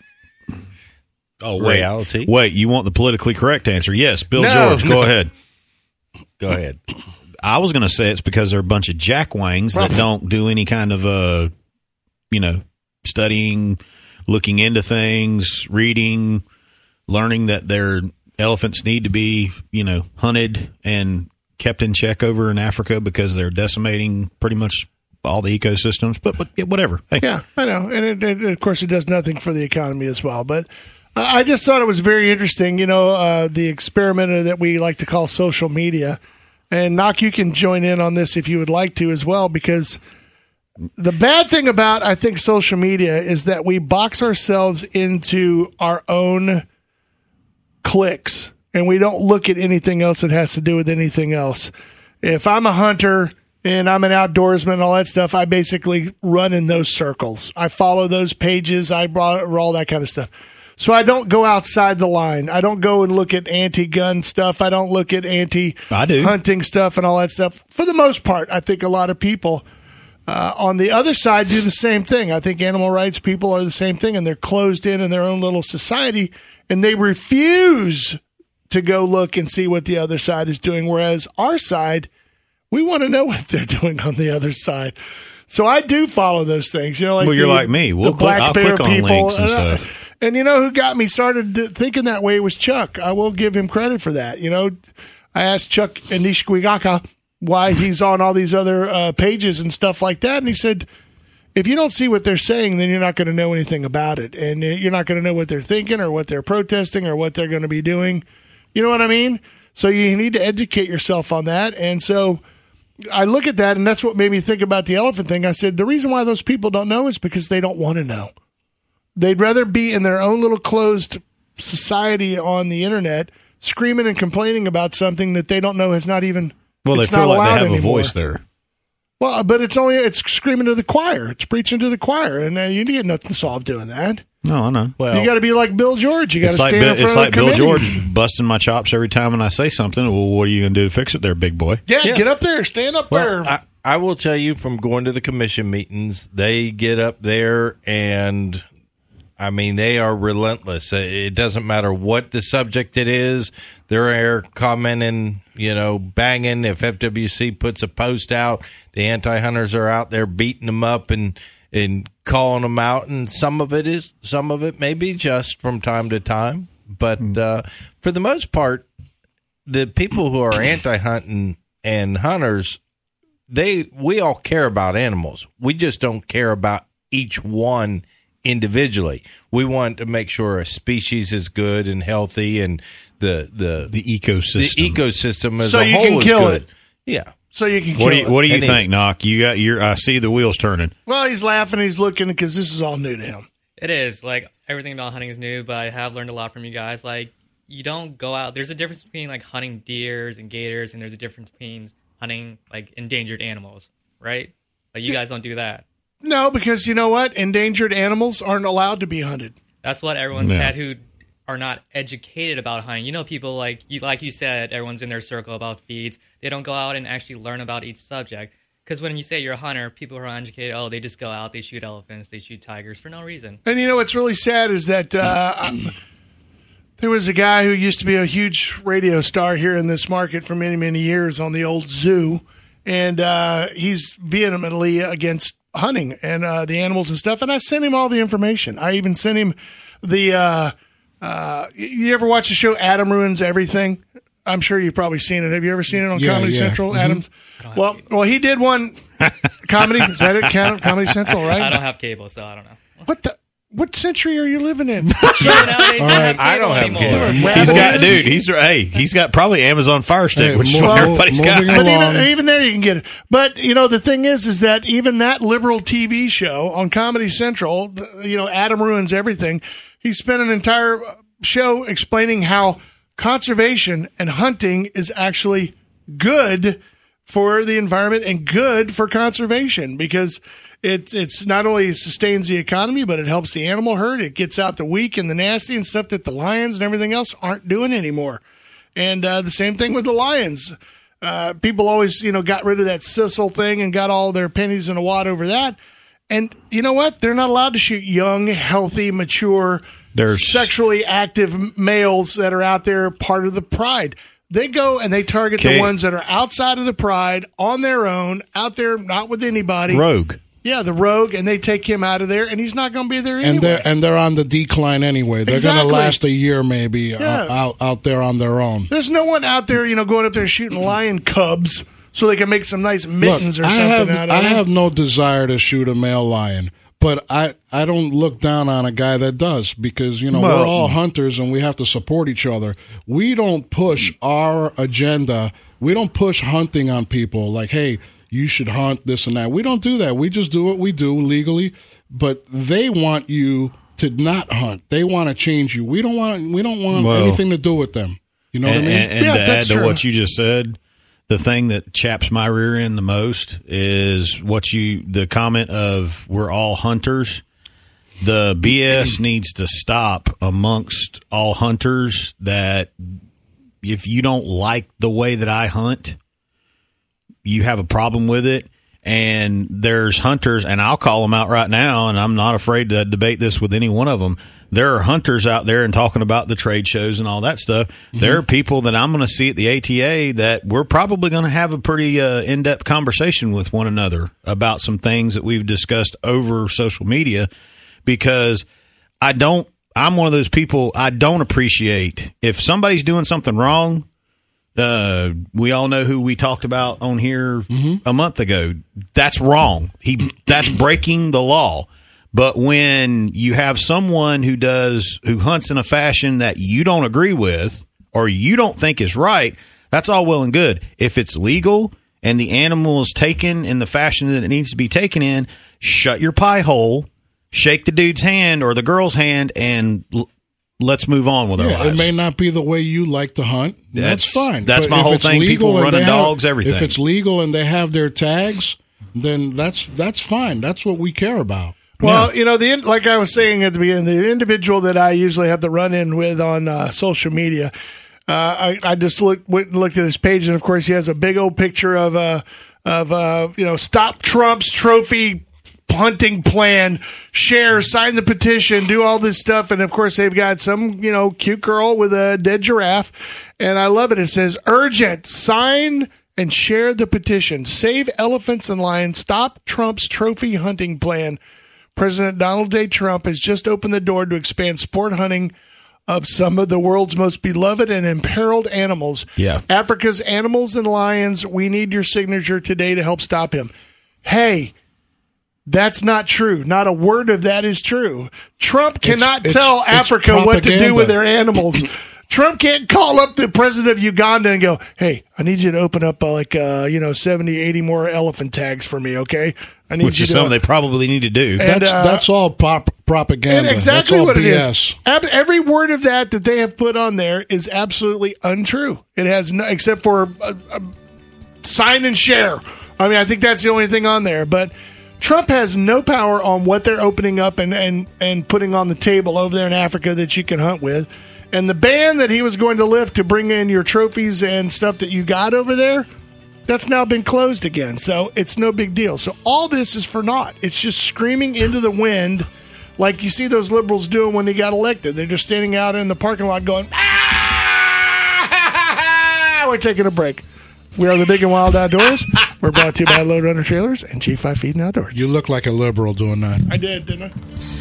Oh wait, reality. Wait, you want the politically correct answer? Yes, Bill No, George. Go no. ahead. Go ahead. I was going to say it's because they're a bunch of jackwangs that don't do any kind of, uh, you know, studying, looking into things, reading, learning that their elephants need to be, you know, hunted and kept in check over in Africa because they're decimating pretty much all the ecosystems. But, but yeah, whatever. Hey. Yeah, I know. And it, it, of course, it does nothing for the economy as well. But I just thought it was very interesting, you know, uh, the experiment that we like to call social media. And, Knock, you can join in on this if you would like to as well, because the bad thing about, I think, social media is that we box ourselves into our own clicks, and we don't look at anything else that has to do with anything else. If I'm a hunter and I'm an outdoorsman and all that stuff, I basically run in those circles. I follow those pages. I brought all that kind of stuff. So I don't go outside the line. I don't go and look at anti-gun stuff. I don't look at anti-hunting stuff and all that stuff. For the most part, I think a lot of people uh, on the other side do the same thing. I think animal rights people are the same thing, and they're closed in in their own little society, and they refuse to go look and see what the other side is doing, whereas our side, we want to know what they're doing on the other side. So I do follow those things. You know, like well, you're the, like me. We'll the click, black I'll bear click on people. links and And I- stuff. And you know who got me started th- thinking that way was Chuck. I will give him credit for that. You know, I asked Chuck Anishkwigaka why he's on all these other uh, pages and stuff like that, and he said, if you don't see what they're saying, then you're not going to know anything about it, and uh, you're not going to know what they're thinking or what they're protesting or what they're going to be doing. You know what I mean? So you need to educate yourself on that. And so I look at that, and that's what made me think about the elephant thing. I said, the reason why those people don't know is because they don't want to know. They'd rather be in their own little closed society on the internet screaming and complaining about something that they don't know is not even Well, they it's feel not like they allowed have a anymore. voice there. Well, but it's only it's screaming to the choir. It's preaching to the choir, and uh, you get nothing solved doing that. No, I know. you got to be like Bill George. You got to It's like, stand Bill, in front it's of like Bill committees. George busting my chops every time when I say something. Well, what are you going to do to fix it there, big boy? Yeah, get up there, stand up Well, there. I, I will tell you from going to the commission meetings, they get up there and, I mean, they are relentless. It doesn't matter what the subject it is. They're there commenting, you know, banging. If F W C puts a post out, the anti-hunters are out there beating them up and, and calling them out. And some of it is, some of it may be just from time to time. But uh, for the most part, the people who are anti-hunting and hunters, they we all care about animals. We just don't care about each one individually. We want to make sure a species is good and healthy, and the the the ecosystem, the ecosystem as So a you whole can is kill good. it. Yeah. So you can kill What do you, it. what do you And he- think, Knock? You got your. I see the wheels turning. Well, he's laughing. He's looking because this is all new to him. It is. Like, everything about hunting is new, but I have learned a lot from you guys. Like, you don't go out. There's a difference between, like, hunting deers and gators, and there's a difference between hunting, like, endangered animals, right? Like, you guys don't do that. No, because you know what? Endangered animals aren't allowed to be hunted. That's what everyone's Yeah. had who are not educated about hunting. You know, people like you, like you said, everyone's in their circle about feeds. They don't go out and actually learn about each subject. Because when you say you're a hunter, people who are uneducated, oh, they just go out, they shoot elephants, they shoot tigers for no reason. And you know what's really sad is that uh, I- there was a guy who used to be a huge radio star here in this market for many, many years on the old zoo, and uh, he's vehemently against hunting and uh, the animals and stuff. And I sent him all the information. I even sent him the. Uh, uh, you ever watch the show Adam Ruins Everything? I'm sure you've probably seen it. Have you ever seen it on Yeah, Comedy yeah. Central, Mhm. Adam? Well, well, he did one. Comedy is that it? Com- Comedy Central, right? I don't have cable, so I don't know. What the? What century are you living in? I don't have cable. He's got, dude. He's hey. He's got probably Amazon Fire Stick, Hey, which is mo- what everybody's got. But even, even there, you can get it. But you know, the thing is, is that even that liberal T V show on Comedy Central, the- you know, Adam Ruins Everything. He spent an entire show explaining how conservation and hunting is actually good for the environment and good for conservation because it it's not only sustains the economy, but it helps the animal herd. It gets out the weak and the nasty and stuff that the lions and everything else aren't doing anymore. And uh, the same thing with the lions. Uh, people always, you know, got rid of that sissel thing and got all their pennies in a wad over that. And you know what? They're not allowed to shoot young, healthy, mature, There's... sexually active males that are out there part of the pride. They go and they target okay. the ones that are outside of the pride on their own, out there, not with anybody. Rogue. Yeah, the rogue, and they take him out of there, and he's not going to be there anyway. And they're, and they're on the decline anyway. They're exactly. going to last a year maybe yeah. uh, out, out there on their own. There's no one out there, you know, going up there shooting lion cubs so they can make some nice mittens Look, or something I have, out of I it. I have no desire to shoot a male lion. But I, I don't look down on a guy that does because, you know, well, we're all hunters and we have to support each other. We don't push our agenda. We don't push hunting on people like, hey, you should hunt this and that. We don't do that. We just do what we do legally. But they want you to not hunt. They want to change you. We don't want we don't want well, anything to do with them. You know and, what I mean? And, and yeah, to that's add true. to what you just said, the thing that chaps my rear end the most is what you the comment of we're all hunters. The B S needs to stop amongst all hunters that if you don't like the way that I hunt, you have a problem with it. And there's hunters, and I'll call them out right now, and I'm not afraid to debate this with any one of them. There are hunters out there and talking about the trade shows and all that stuff. Mm-hmm. There are people that I'm going to see at the A T A that we're probably going to have a pretty uh, in-depth conversation with one another about some things that we've discussed over social media because I don't, I'm one of those people, I don't appreciate if somebody's doing something wrong. Uh, we all know who we talked about on here mm-hmm. a month ago. That's wrong. He that's breaking the law. But when you have someone who does who hunts in a fashion that you don't agree with or you don't think is right, that's all well and good. If it's legal and the animal is taken in the fashion that it needs to be taken in, shut your pie hole, shake the dude's hand or the girl's hand, and l- let's move on with our yeah, lives. It may not be the way you like to hunt. That's, that's fine. That's but my whole thing. People running have, dogs, everything. If it's legal and they have their tags, then that's that's fine. That's what we care about. Well, yeah. you know, the like I was saying at the beginning, the individual that I usually have the run-in with on uh, social media, uh, I, I just looked went and looked at his page, and of course, he has a big old picture of uh, of uh, you know, Stop Trump's trophy hunting plan, share, sign the petition, do all this stuff. And of course, they've got some, you know, cute girl with a dead giraffe. And I love it. It says, urgent, sign and share the petition. Save elephants and lions. Stop Trump's trophy hunting plan. President Donald J. Trump has just opened the door to expand sport hunting of some of the world's most beloved and imperiled animals. Yeah. Africa's animals and lions. We need your signature today to help stop him. Hey, that's not true. Not a word of that is true. Trump cannot it's, tell it's, Africa it's what to do with their animals. Trump can't call up the president of Uganda and go, hey, I need you to open up uh, like, uh, you know, seventy, eighty more elephant tags for me, okay? I need Which you is to, something they probably need to do. And, that's uh, that's all pop, propaganda. Exactly that's all what B S. it is. Ab- every word of that that they have put on there is absolutely untrue. It has no, except for uh, uh, sign and share. I mean, I think that's the only thing on there, but Trump has no power on what they're opening up and, and, and putting on the table over there in Africa that you can hunt with. And the ban that he was going to lift to bring in your trophies and stuff that you got over there, that's now been closed again. So it's no big deal. So all this is for naught. It's just screaming into the wind like you see those liberals doing when they got elected. They're just standing out in the parking lot going, ah! We're taking a break. We are the Big and Wild Outdoors. We're brought to you by Load Runner Trailers and G five Feeding Outdoors. You look like a liberal doing that. I did, didn't I?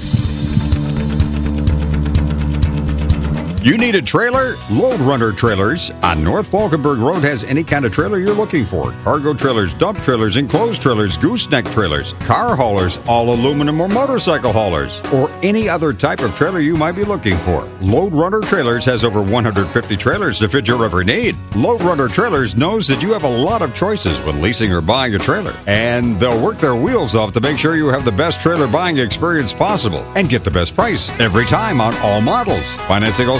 You need a trailer? Load Runner Trailers on North Falkenberg Road has any kind of trailer you're looking for. Cargo trailers, dump trailers, enclosed trailers, gooseneck trailers, car haulers, all aluminum or motorcycle haulers, or any other type of trailer you might be looking for. Load Runner Trailers has over one hundred fifty trailers to fit your every need. Load Runner Trailers knows that you have a lot of choices when leasing or buying a trailer, and they'll work their wheels off to make sure you have the best trailer buying experience possible and get the best price every time on all models. Financing also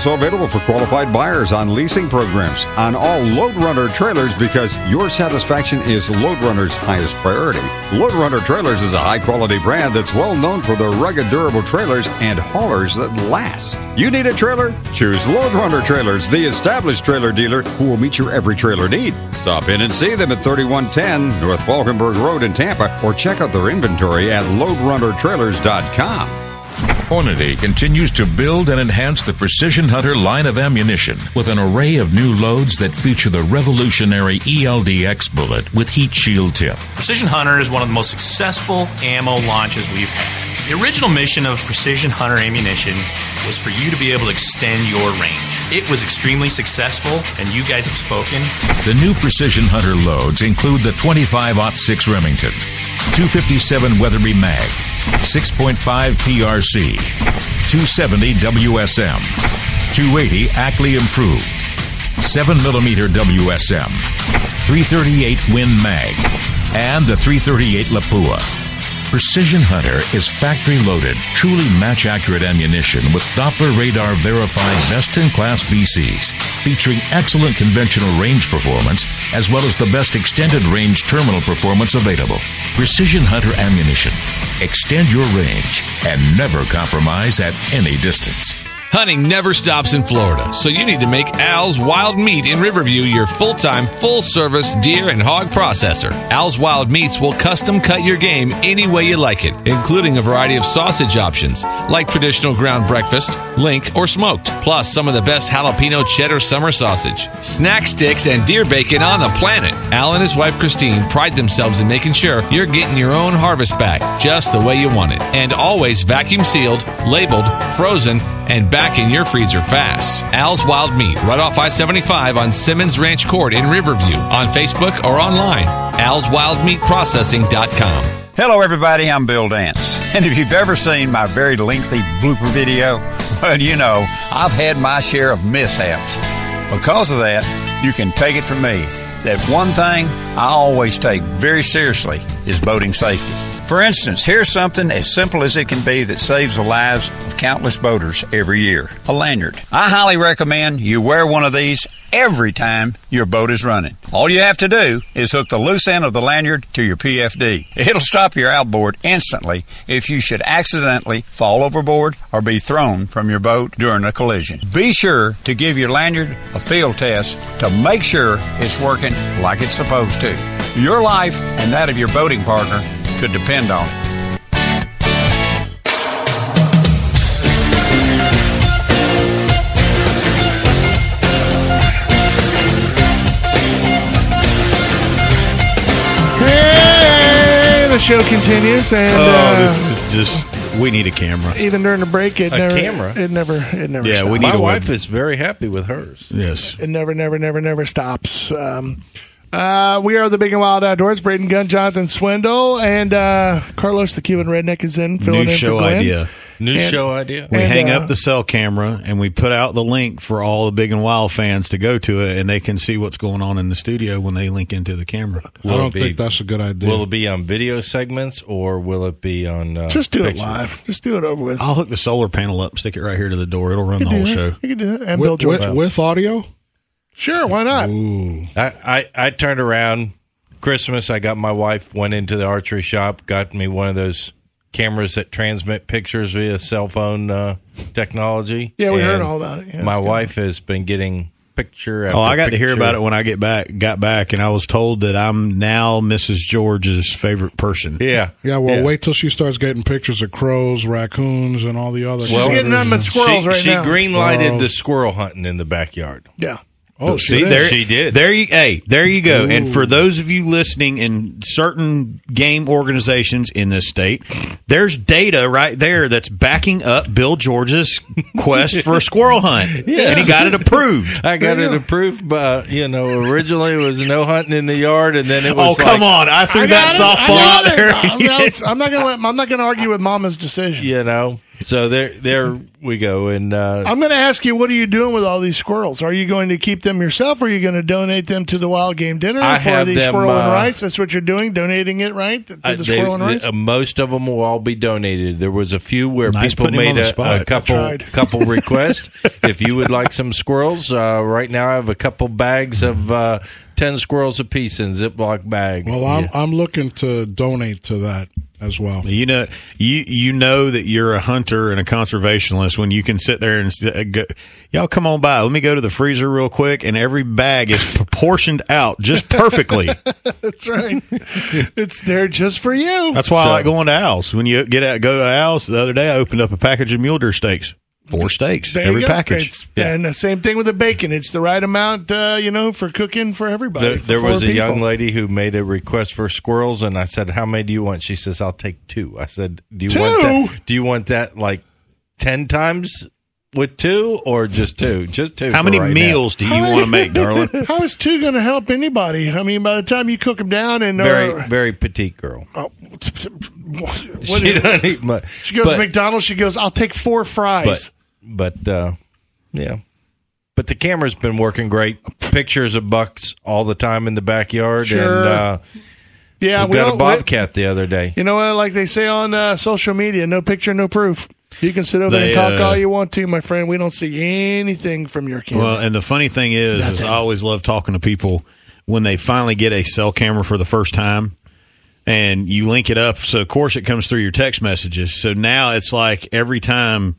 also available for qualified buyers on leasing programs on all Load Runner trailers because your satisfaction is Load Runner's highest priority. Load Runner Trailers is a high-quality brand that's well known for their rugged, durable trailers and haulers that last. You need a trailer? Choose Load Runner Trailers, the established trailer dealer who will meet your every trailer need. Stop in and see them at thirty-one ten North Falkenberg Road in Tampa or check out their inventory at load runner trailers dot com. Hornady continues to build and enhance the Precision Hunter line of ammunition with an array of new loads that feature the revolutionary E L D X bullet with heat shield tip. Precision Hunter is one of the most successful ammo launches we've had. The original mission of Precision Hunter ammunition was for you to be able to extend your range. It was extremely successful, and you guys have spoken. The new Precision Hunter loads include the twenty-five aught six Remington, two fifty-seven Weatherby Mag, six point five P R C, two seventy W S M, two eighty Ackley Improved, seven millimeter W S M, three thirty-eight Win Mag, and the three thirty-eight Lapua. Precision Hunter is factory-loaded, truly match-accurate ammunition with Doppler radar verified best-in-class B Cs, featuring excellent conventional range performance as well as the best extended range terminal performance available. Precision Hunter ammunition. Extend your range and never compromise at any distance. Hunting never stops in Florida, so you need to make Al's Wild Meat in Riverview your full-time, full-service deer and hog processor. Al's Wild Meats will custom cut your game any way you like it, including a variety of sausage options, like traditional ground breakfast, link, or smoked, plus some of the best jalapeno cheddar summer sausage, snack sticks, and deer bacon on the planet. Al and his wife Christine pride themselves in making sure you're getting your own harvest bag just the way you want it, and always vacuum sealed, labeled, frozen, and back in your freezer fast. Al's Wild Meat, right off I seventy-five on Simmons Ranch Court in Riverview, on Facebook or online. Al's Wild Meat Processing dot com. Hello, everybody. I'm Bill Dance. And if you've ever seen my very lengthy blooper video, well, you know, I've had my share of mishaps. Because of that, you can take it from me that one thing I always take very seriously is boating safety. For instance, here's something as simple as it can be that saves the lives of countless boaters every year. A lanyard. I highly recommend you wear one of these every time your boat is running. All you have to do is hook the loose end of the lanyard to your P F D. It'll stop your outboard instantly if you should accidentally fall overboard or be thrown from your boat during a collision. Be sure to give your lanyard a field test to make sure it's working like it's supposed to. Your life and that of your boating partner could depend on it. Hey, the show continues, and oh, uh, this is just we need a camera. Even during the break, it A never, camera? it never, it never. Yeah, stops. we need My a wife web- is very happy with hers. Yes, It never, never, never, never stops. Um, uh, we are the Big and Wild Outdoors. Braden Gunn, Jonathan Swindle, and uh, Carlos the Cuban Redneck is in filling new in show for Glenn. idea. New And- show idea. We And, hang uh, up the cell camera and we put out the link for all the Big and Wild fans to go to it, and they can see what's going on in the studio when they link into the camera. I don't think that's a good idea. Will it be on video segments or will it be on? Uh, Just do it pictures? live. Just do it over with. I'll hook the solar panel up, stick it right here to the door. It'll run You the can whole do show. that. You can do that. And Bill with, George. with, with audio? Sure, why not? Ooh. I, I, I turned around Christmas. I got my wife, went into the archery shop, got me one of those cameras that transmit pictures via cell phone uh, technology. Yeah, we heard And all about it. Yeah, my it's good. wife has been getting picture after Oh, I got to hear picture. about it when I get back. Got back, and I was told that I'm now Missus George's favorite person. Yeah, Yeah, well, Yeah. wait till she starts getting pictures of crows, raccoons, and all the other. She's getting them at squirrels she, right she now. green lighted Squirrels. the squirrel hunting in the backyard. Yeah. Oh, see she there, did. She did. There you, hey, there you go. Ooh. And for those of you listening in certain game organizations in this state, there's data right there that's backing up Bill George's quest for a squirrel hunt, Yeah. and he got it approved. I got it approved, but you know, originally it was no hunting in the yard, and then it Oh, was. come like, on! I threw I that got it. I softball out got it. there. I'm not- I'm not going to. I'm not going to argue with Mama's decision. You know, So there, there we go. And uh, I'm going to ask you, what are you doing with all these squirrels? Are you going to keep them yourself, or are you going to donate them to the Wild Game Dinner I for have the them, squirrel and uh, rice? That's what you're doing, donating it, right, to uh, the they- squirrel and rice? uh, most of them will all be donated. There was a few where Nice people putting him on made the a, spot. a couple I tried. couple requests. If you would like some squirrels, uh, right now I have a couple bags of uh, ten squirrels apiece in Ziploc bag. Well, I'm I'm looking to donate to that as well. You know, you you know that you're a hunter and a conservationist when you can sit there and s- go, y'all come on by. Let me go to the freezer real quick, and every bag is proportioned out just perfectly. That's right. It's there just for you. That's why So- I like going to Al's. When you get out, go to Al's, the other day I opened up a package of mule deer steaks. Four steaks, There every you go. package. It's- And the same thing with the bacon. It's the right amount, uh, you know, for cooking for everybody. There, for there four was a people. young lady who made a request for squirrels, and I said, "How many do you want?" She says, "I'll take two." I said, "Do you want Two? that? Do you want that like ten times with two, or just two? Just two." How for many right meals do you How want to many- make, darling? How is two going to help anybody? I mean, by the time you cook them down and now? Very, uh, very petite girl. oh, what She is- doesn't eat much. she goes but, to McDonald's. She goes, "I'll take four fries." But, but uh, yeah. But the camera's been working great. Pictures of bucks all the time in the backyard, Sure. and uh, yeah, we we got a don't- bobcat the other day. You know what? Like they say on uh, social media, no picture, no proof. You can sit over there They, and talk uh, all you want to, my friend. We don't see anything from your camera. Well, and the funny thing is, is I always love talking to people when they finally get a cell camera for the first time, and you link it up. So of course it comes through your text messages. So now it's like every time.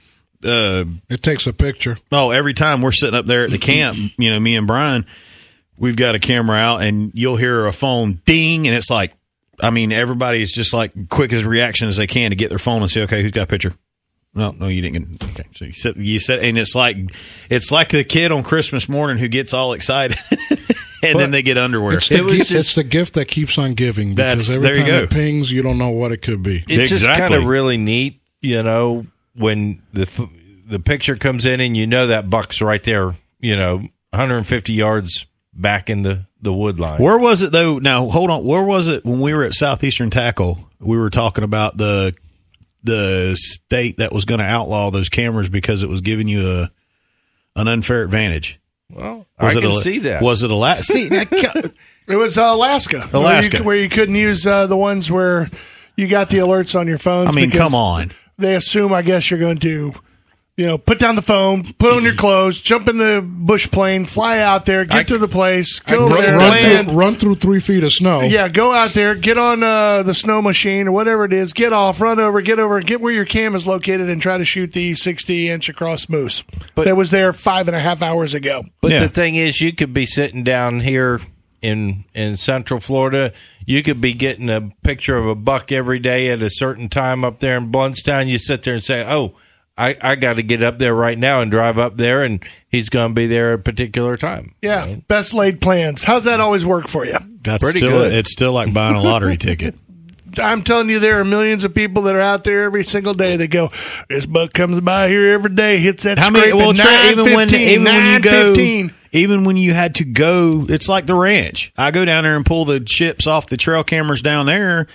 Uh, it takes a picture. Oh, every time we're sitting up there at the camp, you know, me and Brian, we've got a camera out, and you'll hear a phone ding, and it's like, I mean, everybody is just like quick as reaction as they can to get their phone and say, okay, who's got a picture? No, no, you didn't get. Okay, so you said, you said, and it's like, it's like the kid on Christmas morning who gets all excited, and then they get underwear. It's the, gi- it's the gift that keeps on giving. Because That's- every there you time go. it pings, you don't know what it could be. It's just kind of really neat, you know, when the f- the picture comes in and you know that buck's right there, you know, one hundred fifty yards back in the, the wood line. Where was it though? Now hold on. Where was it when we were at Southeastern Tackle? We were talking about the the state that was going to outlaw those cameras because it was giving you a an unfair advantage. Well, Was I it can a- see that. Was it Alaska? See, that, It was uh, Alaska. Alaska. Where you, where you couldn't use uh, the ones where you got the alerts on your phones. I mean, because come on. They assume, I guess, you're going to, you know, put down the phone, put on your clothes, jump in the bush plane, fly out there, get to the place, go run, there, run land. through, run through three feet of snow. Yeah, go out there, get on uh, the snow machine or whatever it is, get off, run over, get over, get where your cam is located, and try to shoot the sixty inch across moose that was there five and a half hours ago. But the thing is, you could be sitting down here in in Central Florida. You could be getting a picture of a buck every day at a certain time up there in Bluntstown. You sit there and say, oh, I, I got to get up there right now and drive up there, and he's going to be there at a particular time. Yeah, best laid plans. How's that always work for you? That's Pretty still, good. It's still like buying a lottery ticket. I'm telling you, there are millions of people that are out there every single day that go, this buck comes by here every day, hits that How scrape many? Well, at Trey, even when 9:15, even when you go, nine fifteen. even when you had to go, it's like the ranch. I go down there and pull the chips off the trail cameras down there,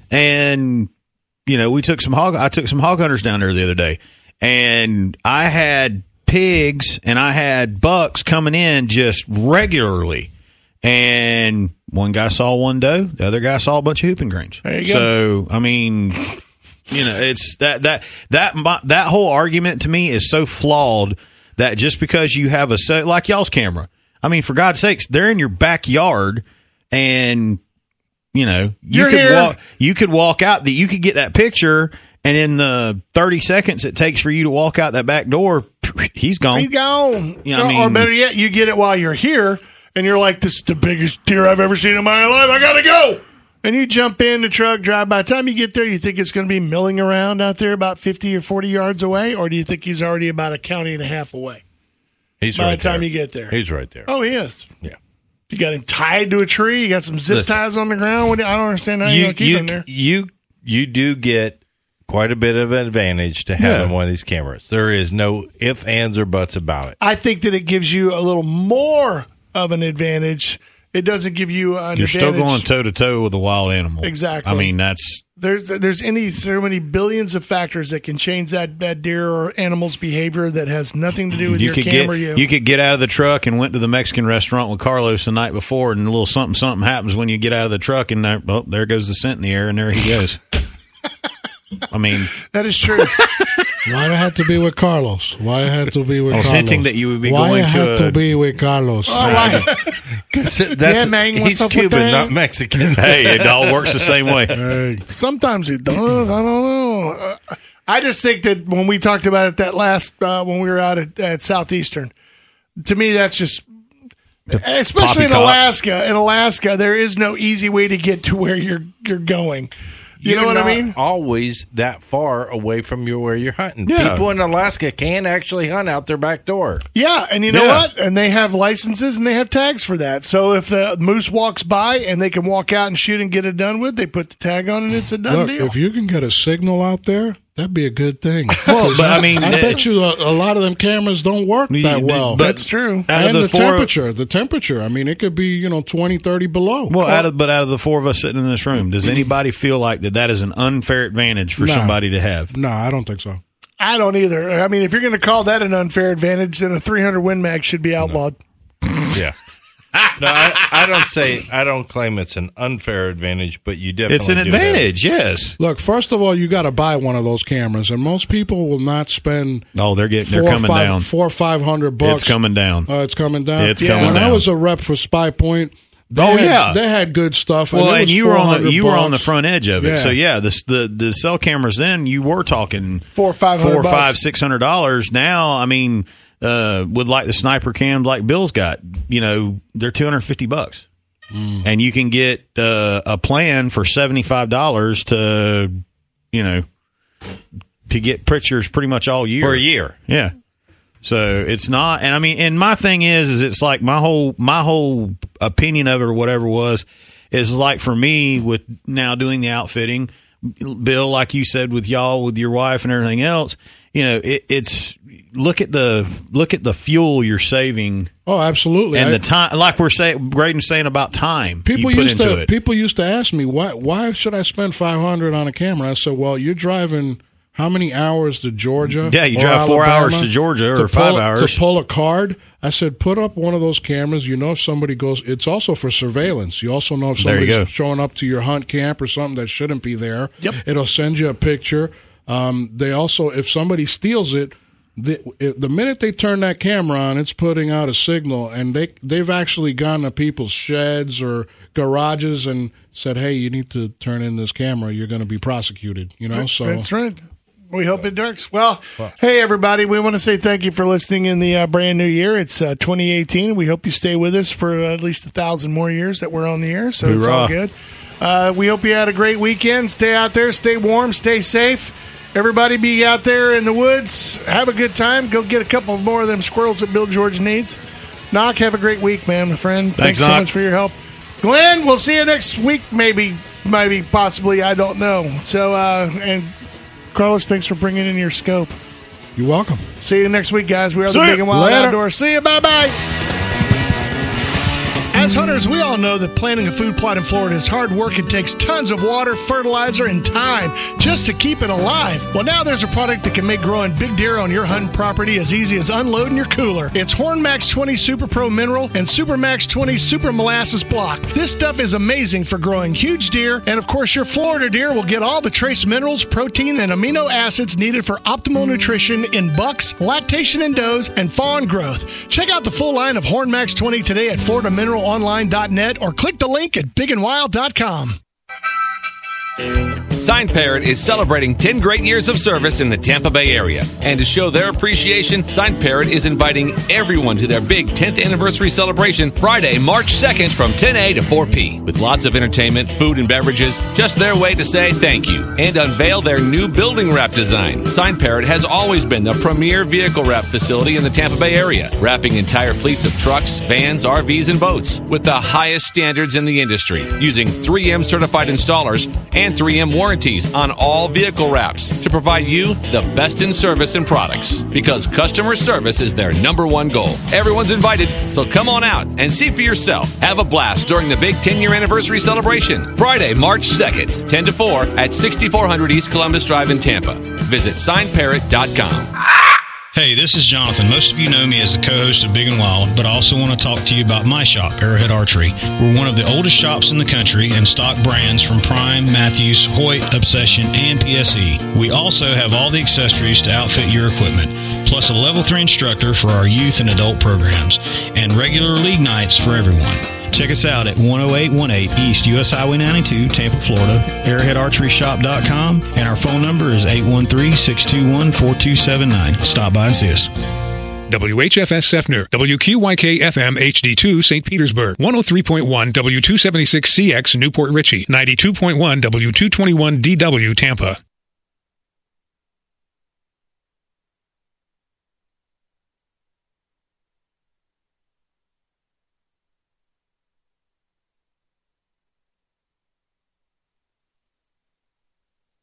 and you know we took some hog. I took some hog hunters down there the other day, and I had pigs and I had bucks coming in just regularly, and one guy saw one doe, the other guy saw a bunch of hooping greens. There you so I mean. You know, it's that that that that whole argument to me is so flawed that just because you have a set like y'all's camera, I mean, for God's sakes, they're in your backyard, and you know you You're could here. walk you could walk out that you could get that picture, and in the thirty seconds it takes for you to walk out that back door, he's gone. He's gone. Yeah, I or, mean- or better yet, you get it while you're here, and you're like, this is the biggest deer I've ever seen in my life. I got to go. And you jump in the truck, drive. By the time you get there, you think it's going to be milling around out there about fifty or forty yards away, or do you think he's already about a county and a half away? He's by right the time there. you get there. He's right there. Oh, he is. Yeah. You got him tied to a tree. You got some zip Listen. ties on the ground. What do- I don't understand how you're You going to keep you, him there. you you do get quite a bit of an advantage to having Yeah. one of these cameras. There is no ifs, ands, or buts about it. I think that it gives you a little more of an advantage it doesn't give you an You're advantage. still going toe to toe with a wild animal. Exactly. I mean, that's There's there's any so many billions of factors that can change that, that deer or animal's behavior that has nothing to do with you your could camera. get you. you could get out of the truck and went to the Mexican restaurant with Carlos the night before, and a little something something happens when you get out of the truck, and there, well, there goes the scent in the air, and there he goes. I mean, that is true. Why it had to be with Carlos? Why it had to be with I was Carlos? hinting that you would be Why going it to had a- to be with Carlos? Oh, why? That's, Yeah, man, what's he's up with Cuban, that? not Mexican. Hey, it all works the same way. Hey, Sometimes it does. I don't know. Uh, I just think that when we talked about it that last uh, when we were out at, at Southeastern, to me that's just. Especially in poppycock. Alaska, in Alaska, there is no easy way to get to where you're you're going. You You're know what not I mean? always that far away from your, where you're hunting. Yeah. People in Alaska can actually hunt out their back door. Yeah, and you know Yeah. what? And they have licenses and they have tags for that. So if the moose walks by and they can walk out and shoot and get it done with, they put the tag on and it's a done look, deal. if you can get a signal out there, that'd be a good thing. Well, but I mean, I uh, bet you a, a lot of them cameras don't work The- that the- well. but That's true. out of And the the, four- temperature, the temperature. I mean, it could be, you know, twenty, thirty below. Well, out of but out of the four of us sitting in this room, does anybody feel like that that is an unfair advantage for No. somebody to have? No, I don't think so. I don't either. I mean, if you're going to call that an unfair advantage, then a three hundred Win Mag should be outlawed. Yeah. No, I, I don't say, I don't claim it's an unfair advantage, but you definitely It's an do have- advantage, yes. Look, first of all, you got to buy one of those cameras, and most people will not spend. Oh, they're getting four they're or coming five, down. Four or five hundred bucks. It's coming down. Oh, it's coming down. It's coming when I down. was a rep for Spy Point, they Oh, had, yeah. they had good stuff. Well, it and was you were on the four hundred you were on the bucks. front edge of it, Yeah. so yeah, the the the cell cameras then you were talking Four or five hundred four, bucks. five, six hundred dollars. Now, I mean, uh, with like the sniper cams like Bill's got, you know, they're two hundred fifty bucks, Mm. and you can get uh, a plan for seventy five dollars to, you know, to get pictures pretty much all year for a year. Yeah. So it's not, and I mean, and my thing is, is it's like my whole, my whole opinion of it or whatever was, is like for me with now doing the outfitting, Bill, like you said, with y'all, with your wife and everything else, you know, it, it's look at the, look at the fuel you're saving. Oh, absolutely. And I- the time, like we're saying, Graydon's saying about time People you put used into to it. people used to ask me why why should I spend five hundred on a camera? I said, well, you're driving how many hours to Georgia? Yeah, you or drive four Alabama hours to Georgia or to five pull- hours. to pull a card. I said, put up one of those cameras. You know, if somebody goes, it's also for surveillance. You also know if There you somebody's go. showing up to your hunt camp or something that shouldn't be there. Yep. It'll send you a picture. Um, they also, if somebody steals it. The, it- the minute they turn that camera on, it's putting out a signal, and they they've actually gone to people's sheds or garages and said, "Hey, you need to turn in this camera. You're going to be prosecuted." You know, so That's right. We hope it works. Well, hey, everybody, we want to say thank you for listening in the uh, brand new year. It's uh, twenty eighteen. We hope you stay with us for uh, at least a thousand more years that we're on the air, so it's all Hoorah. good. Uh, we hope you had a great weekend. Stay out there, stay warm, stay safe. Everybody be out there in the woods. Have a good time. Go get a couple more of them squirrels that Bill George needs. Knock, have a great week, man, my friend. Thanks, so Knock. much for your help. Glenn, we'll see you next week, maybe, maybe, possibly. I don't know. So, uh, and Carlos, thanks for bringing in your scope. you're welcome. See you next week, guys. We are See the ya. Big and Wild Later. Outdoors. See you. Bye-bye. As hunters, we all know that planting a food plot in Florida is hard work. It takes tons of water, fertilizer, and time just to keep it alive. Well, now there's a product that can make growing big deer on your hunting property as easy as unloading your cooler. It's Horn Max twenty Super Pro Mineral and Super Max twenty Super Molasses Block. This stuff is amazing for growing huge deer, and of course, your Florida deer will get all the trace minerals, protein, and amino acids needed for optimal nutrition in bucks, lactation in does, and fawn growth. Check out the full line of Horn Max twenty today at Florida Mineral Online dot net or click the link at big and wild dot com. Sign Parrot is celebrating ten great years of service in the Tampa Bay area. And to show their appreciation, Sign Parrot is inviting everyone to their big tenth anniversary celebration Friday, March second from ten a to four p. With lots of entertainment, food, and beverages, just their way to say thank you and unveil their new building wrap design. Sign Parrot has always been the premier vehicle wrap facility in the Tampa Bay area, wrapping entire fleets of trucks, vans, R Vs, and boats with the highest standards in the industry, using three M certified installers and and three M warranties on all vehicle wraps to provide you the best in service and products, because customer service is their number one goal. Everyone's invited, so come on out and see for yourself. Have a blast during the big ten-year anniversary celebration, Friday, March second, ten to four at sixty-four hundred East Columbus Drive in Tampa. Visit sign parrot dot com. Hey, this is Jonathan. Most of you know me as the co-host of Big and Wild, but I also want to talk to you about my shop, Arrowhead Archery. We're one of the oldest shops in the country and stock brands from Prime, Matthews, Hoyt, Obsession, and P S E. We also have all the accessories to outfit your equipment, plus a level three instructor for our youth and adult programs, and regular league nights for everyone. Check us out at one oh eight one eight East U S Highway ninety-two, Tampa, Florida, arrowhead archery shop dot com, and our phone number is eight one three, six two one, four two seven nine. Stop by and see us. W H F S Sefner, W Q Y K F M H D two Saint Petersburg, one oh three point one W two seventy-six C X Newport Richey, ninety-two point one W two twenty-one D W Tampa.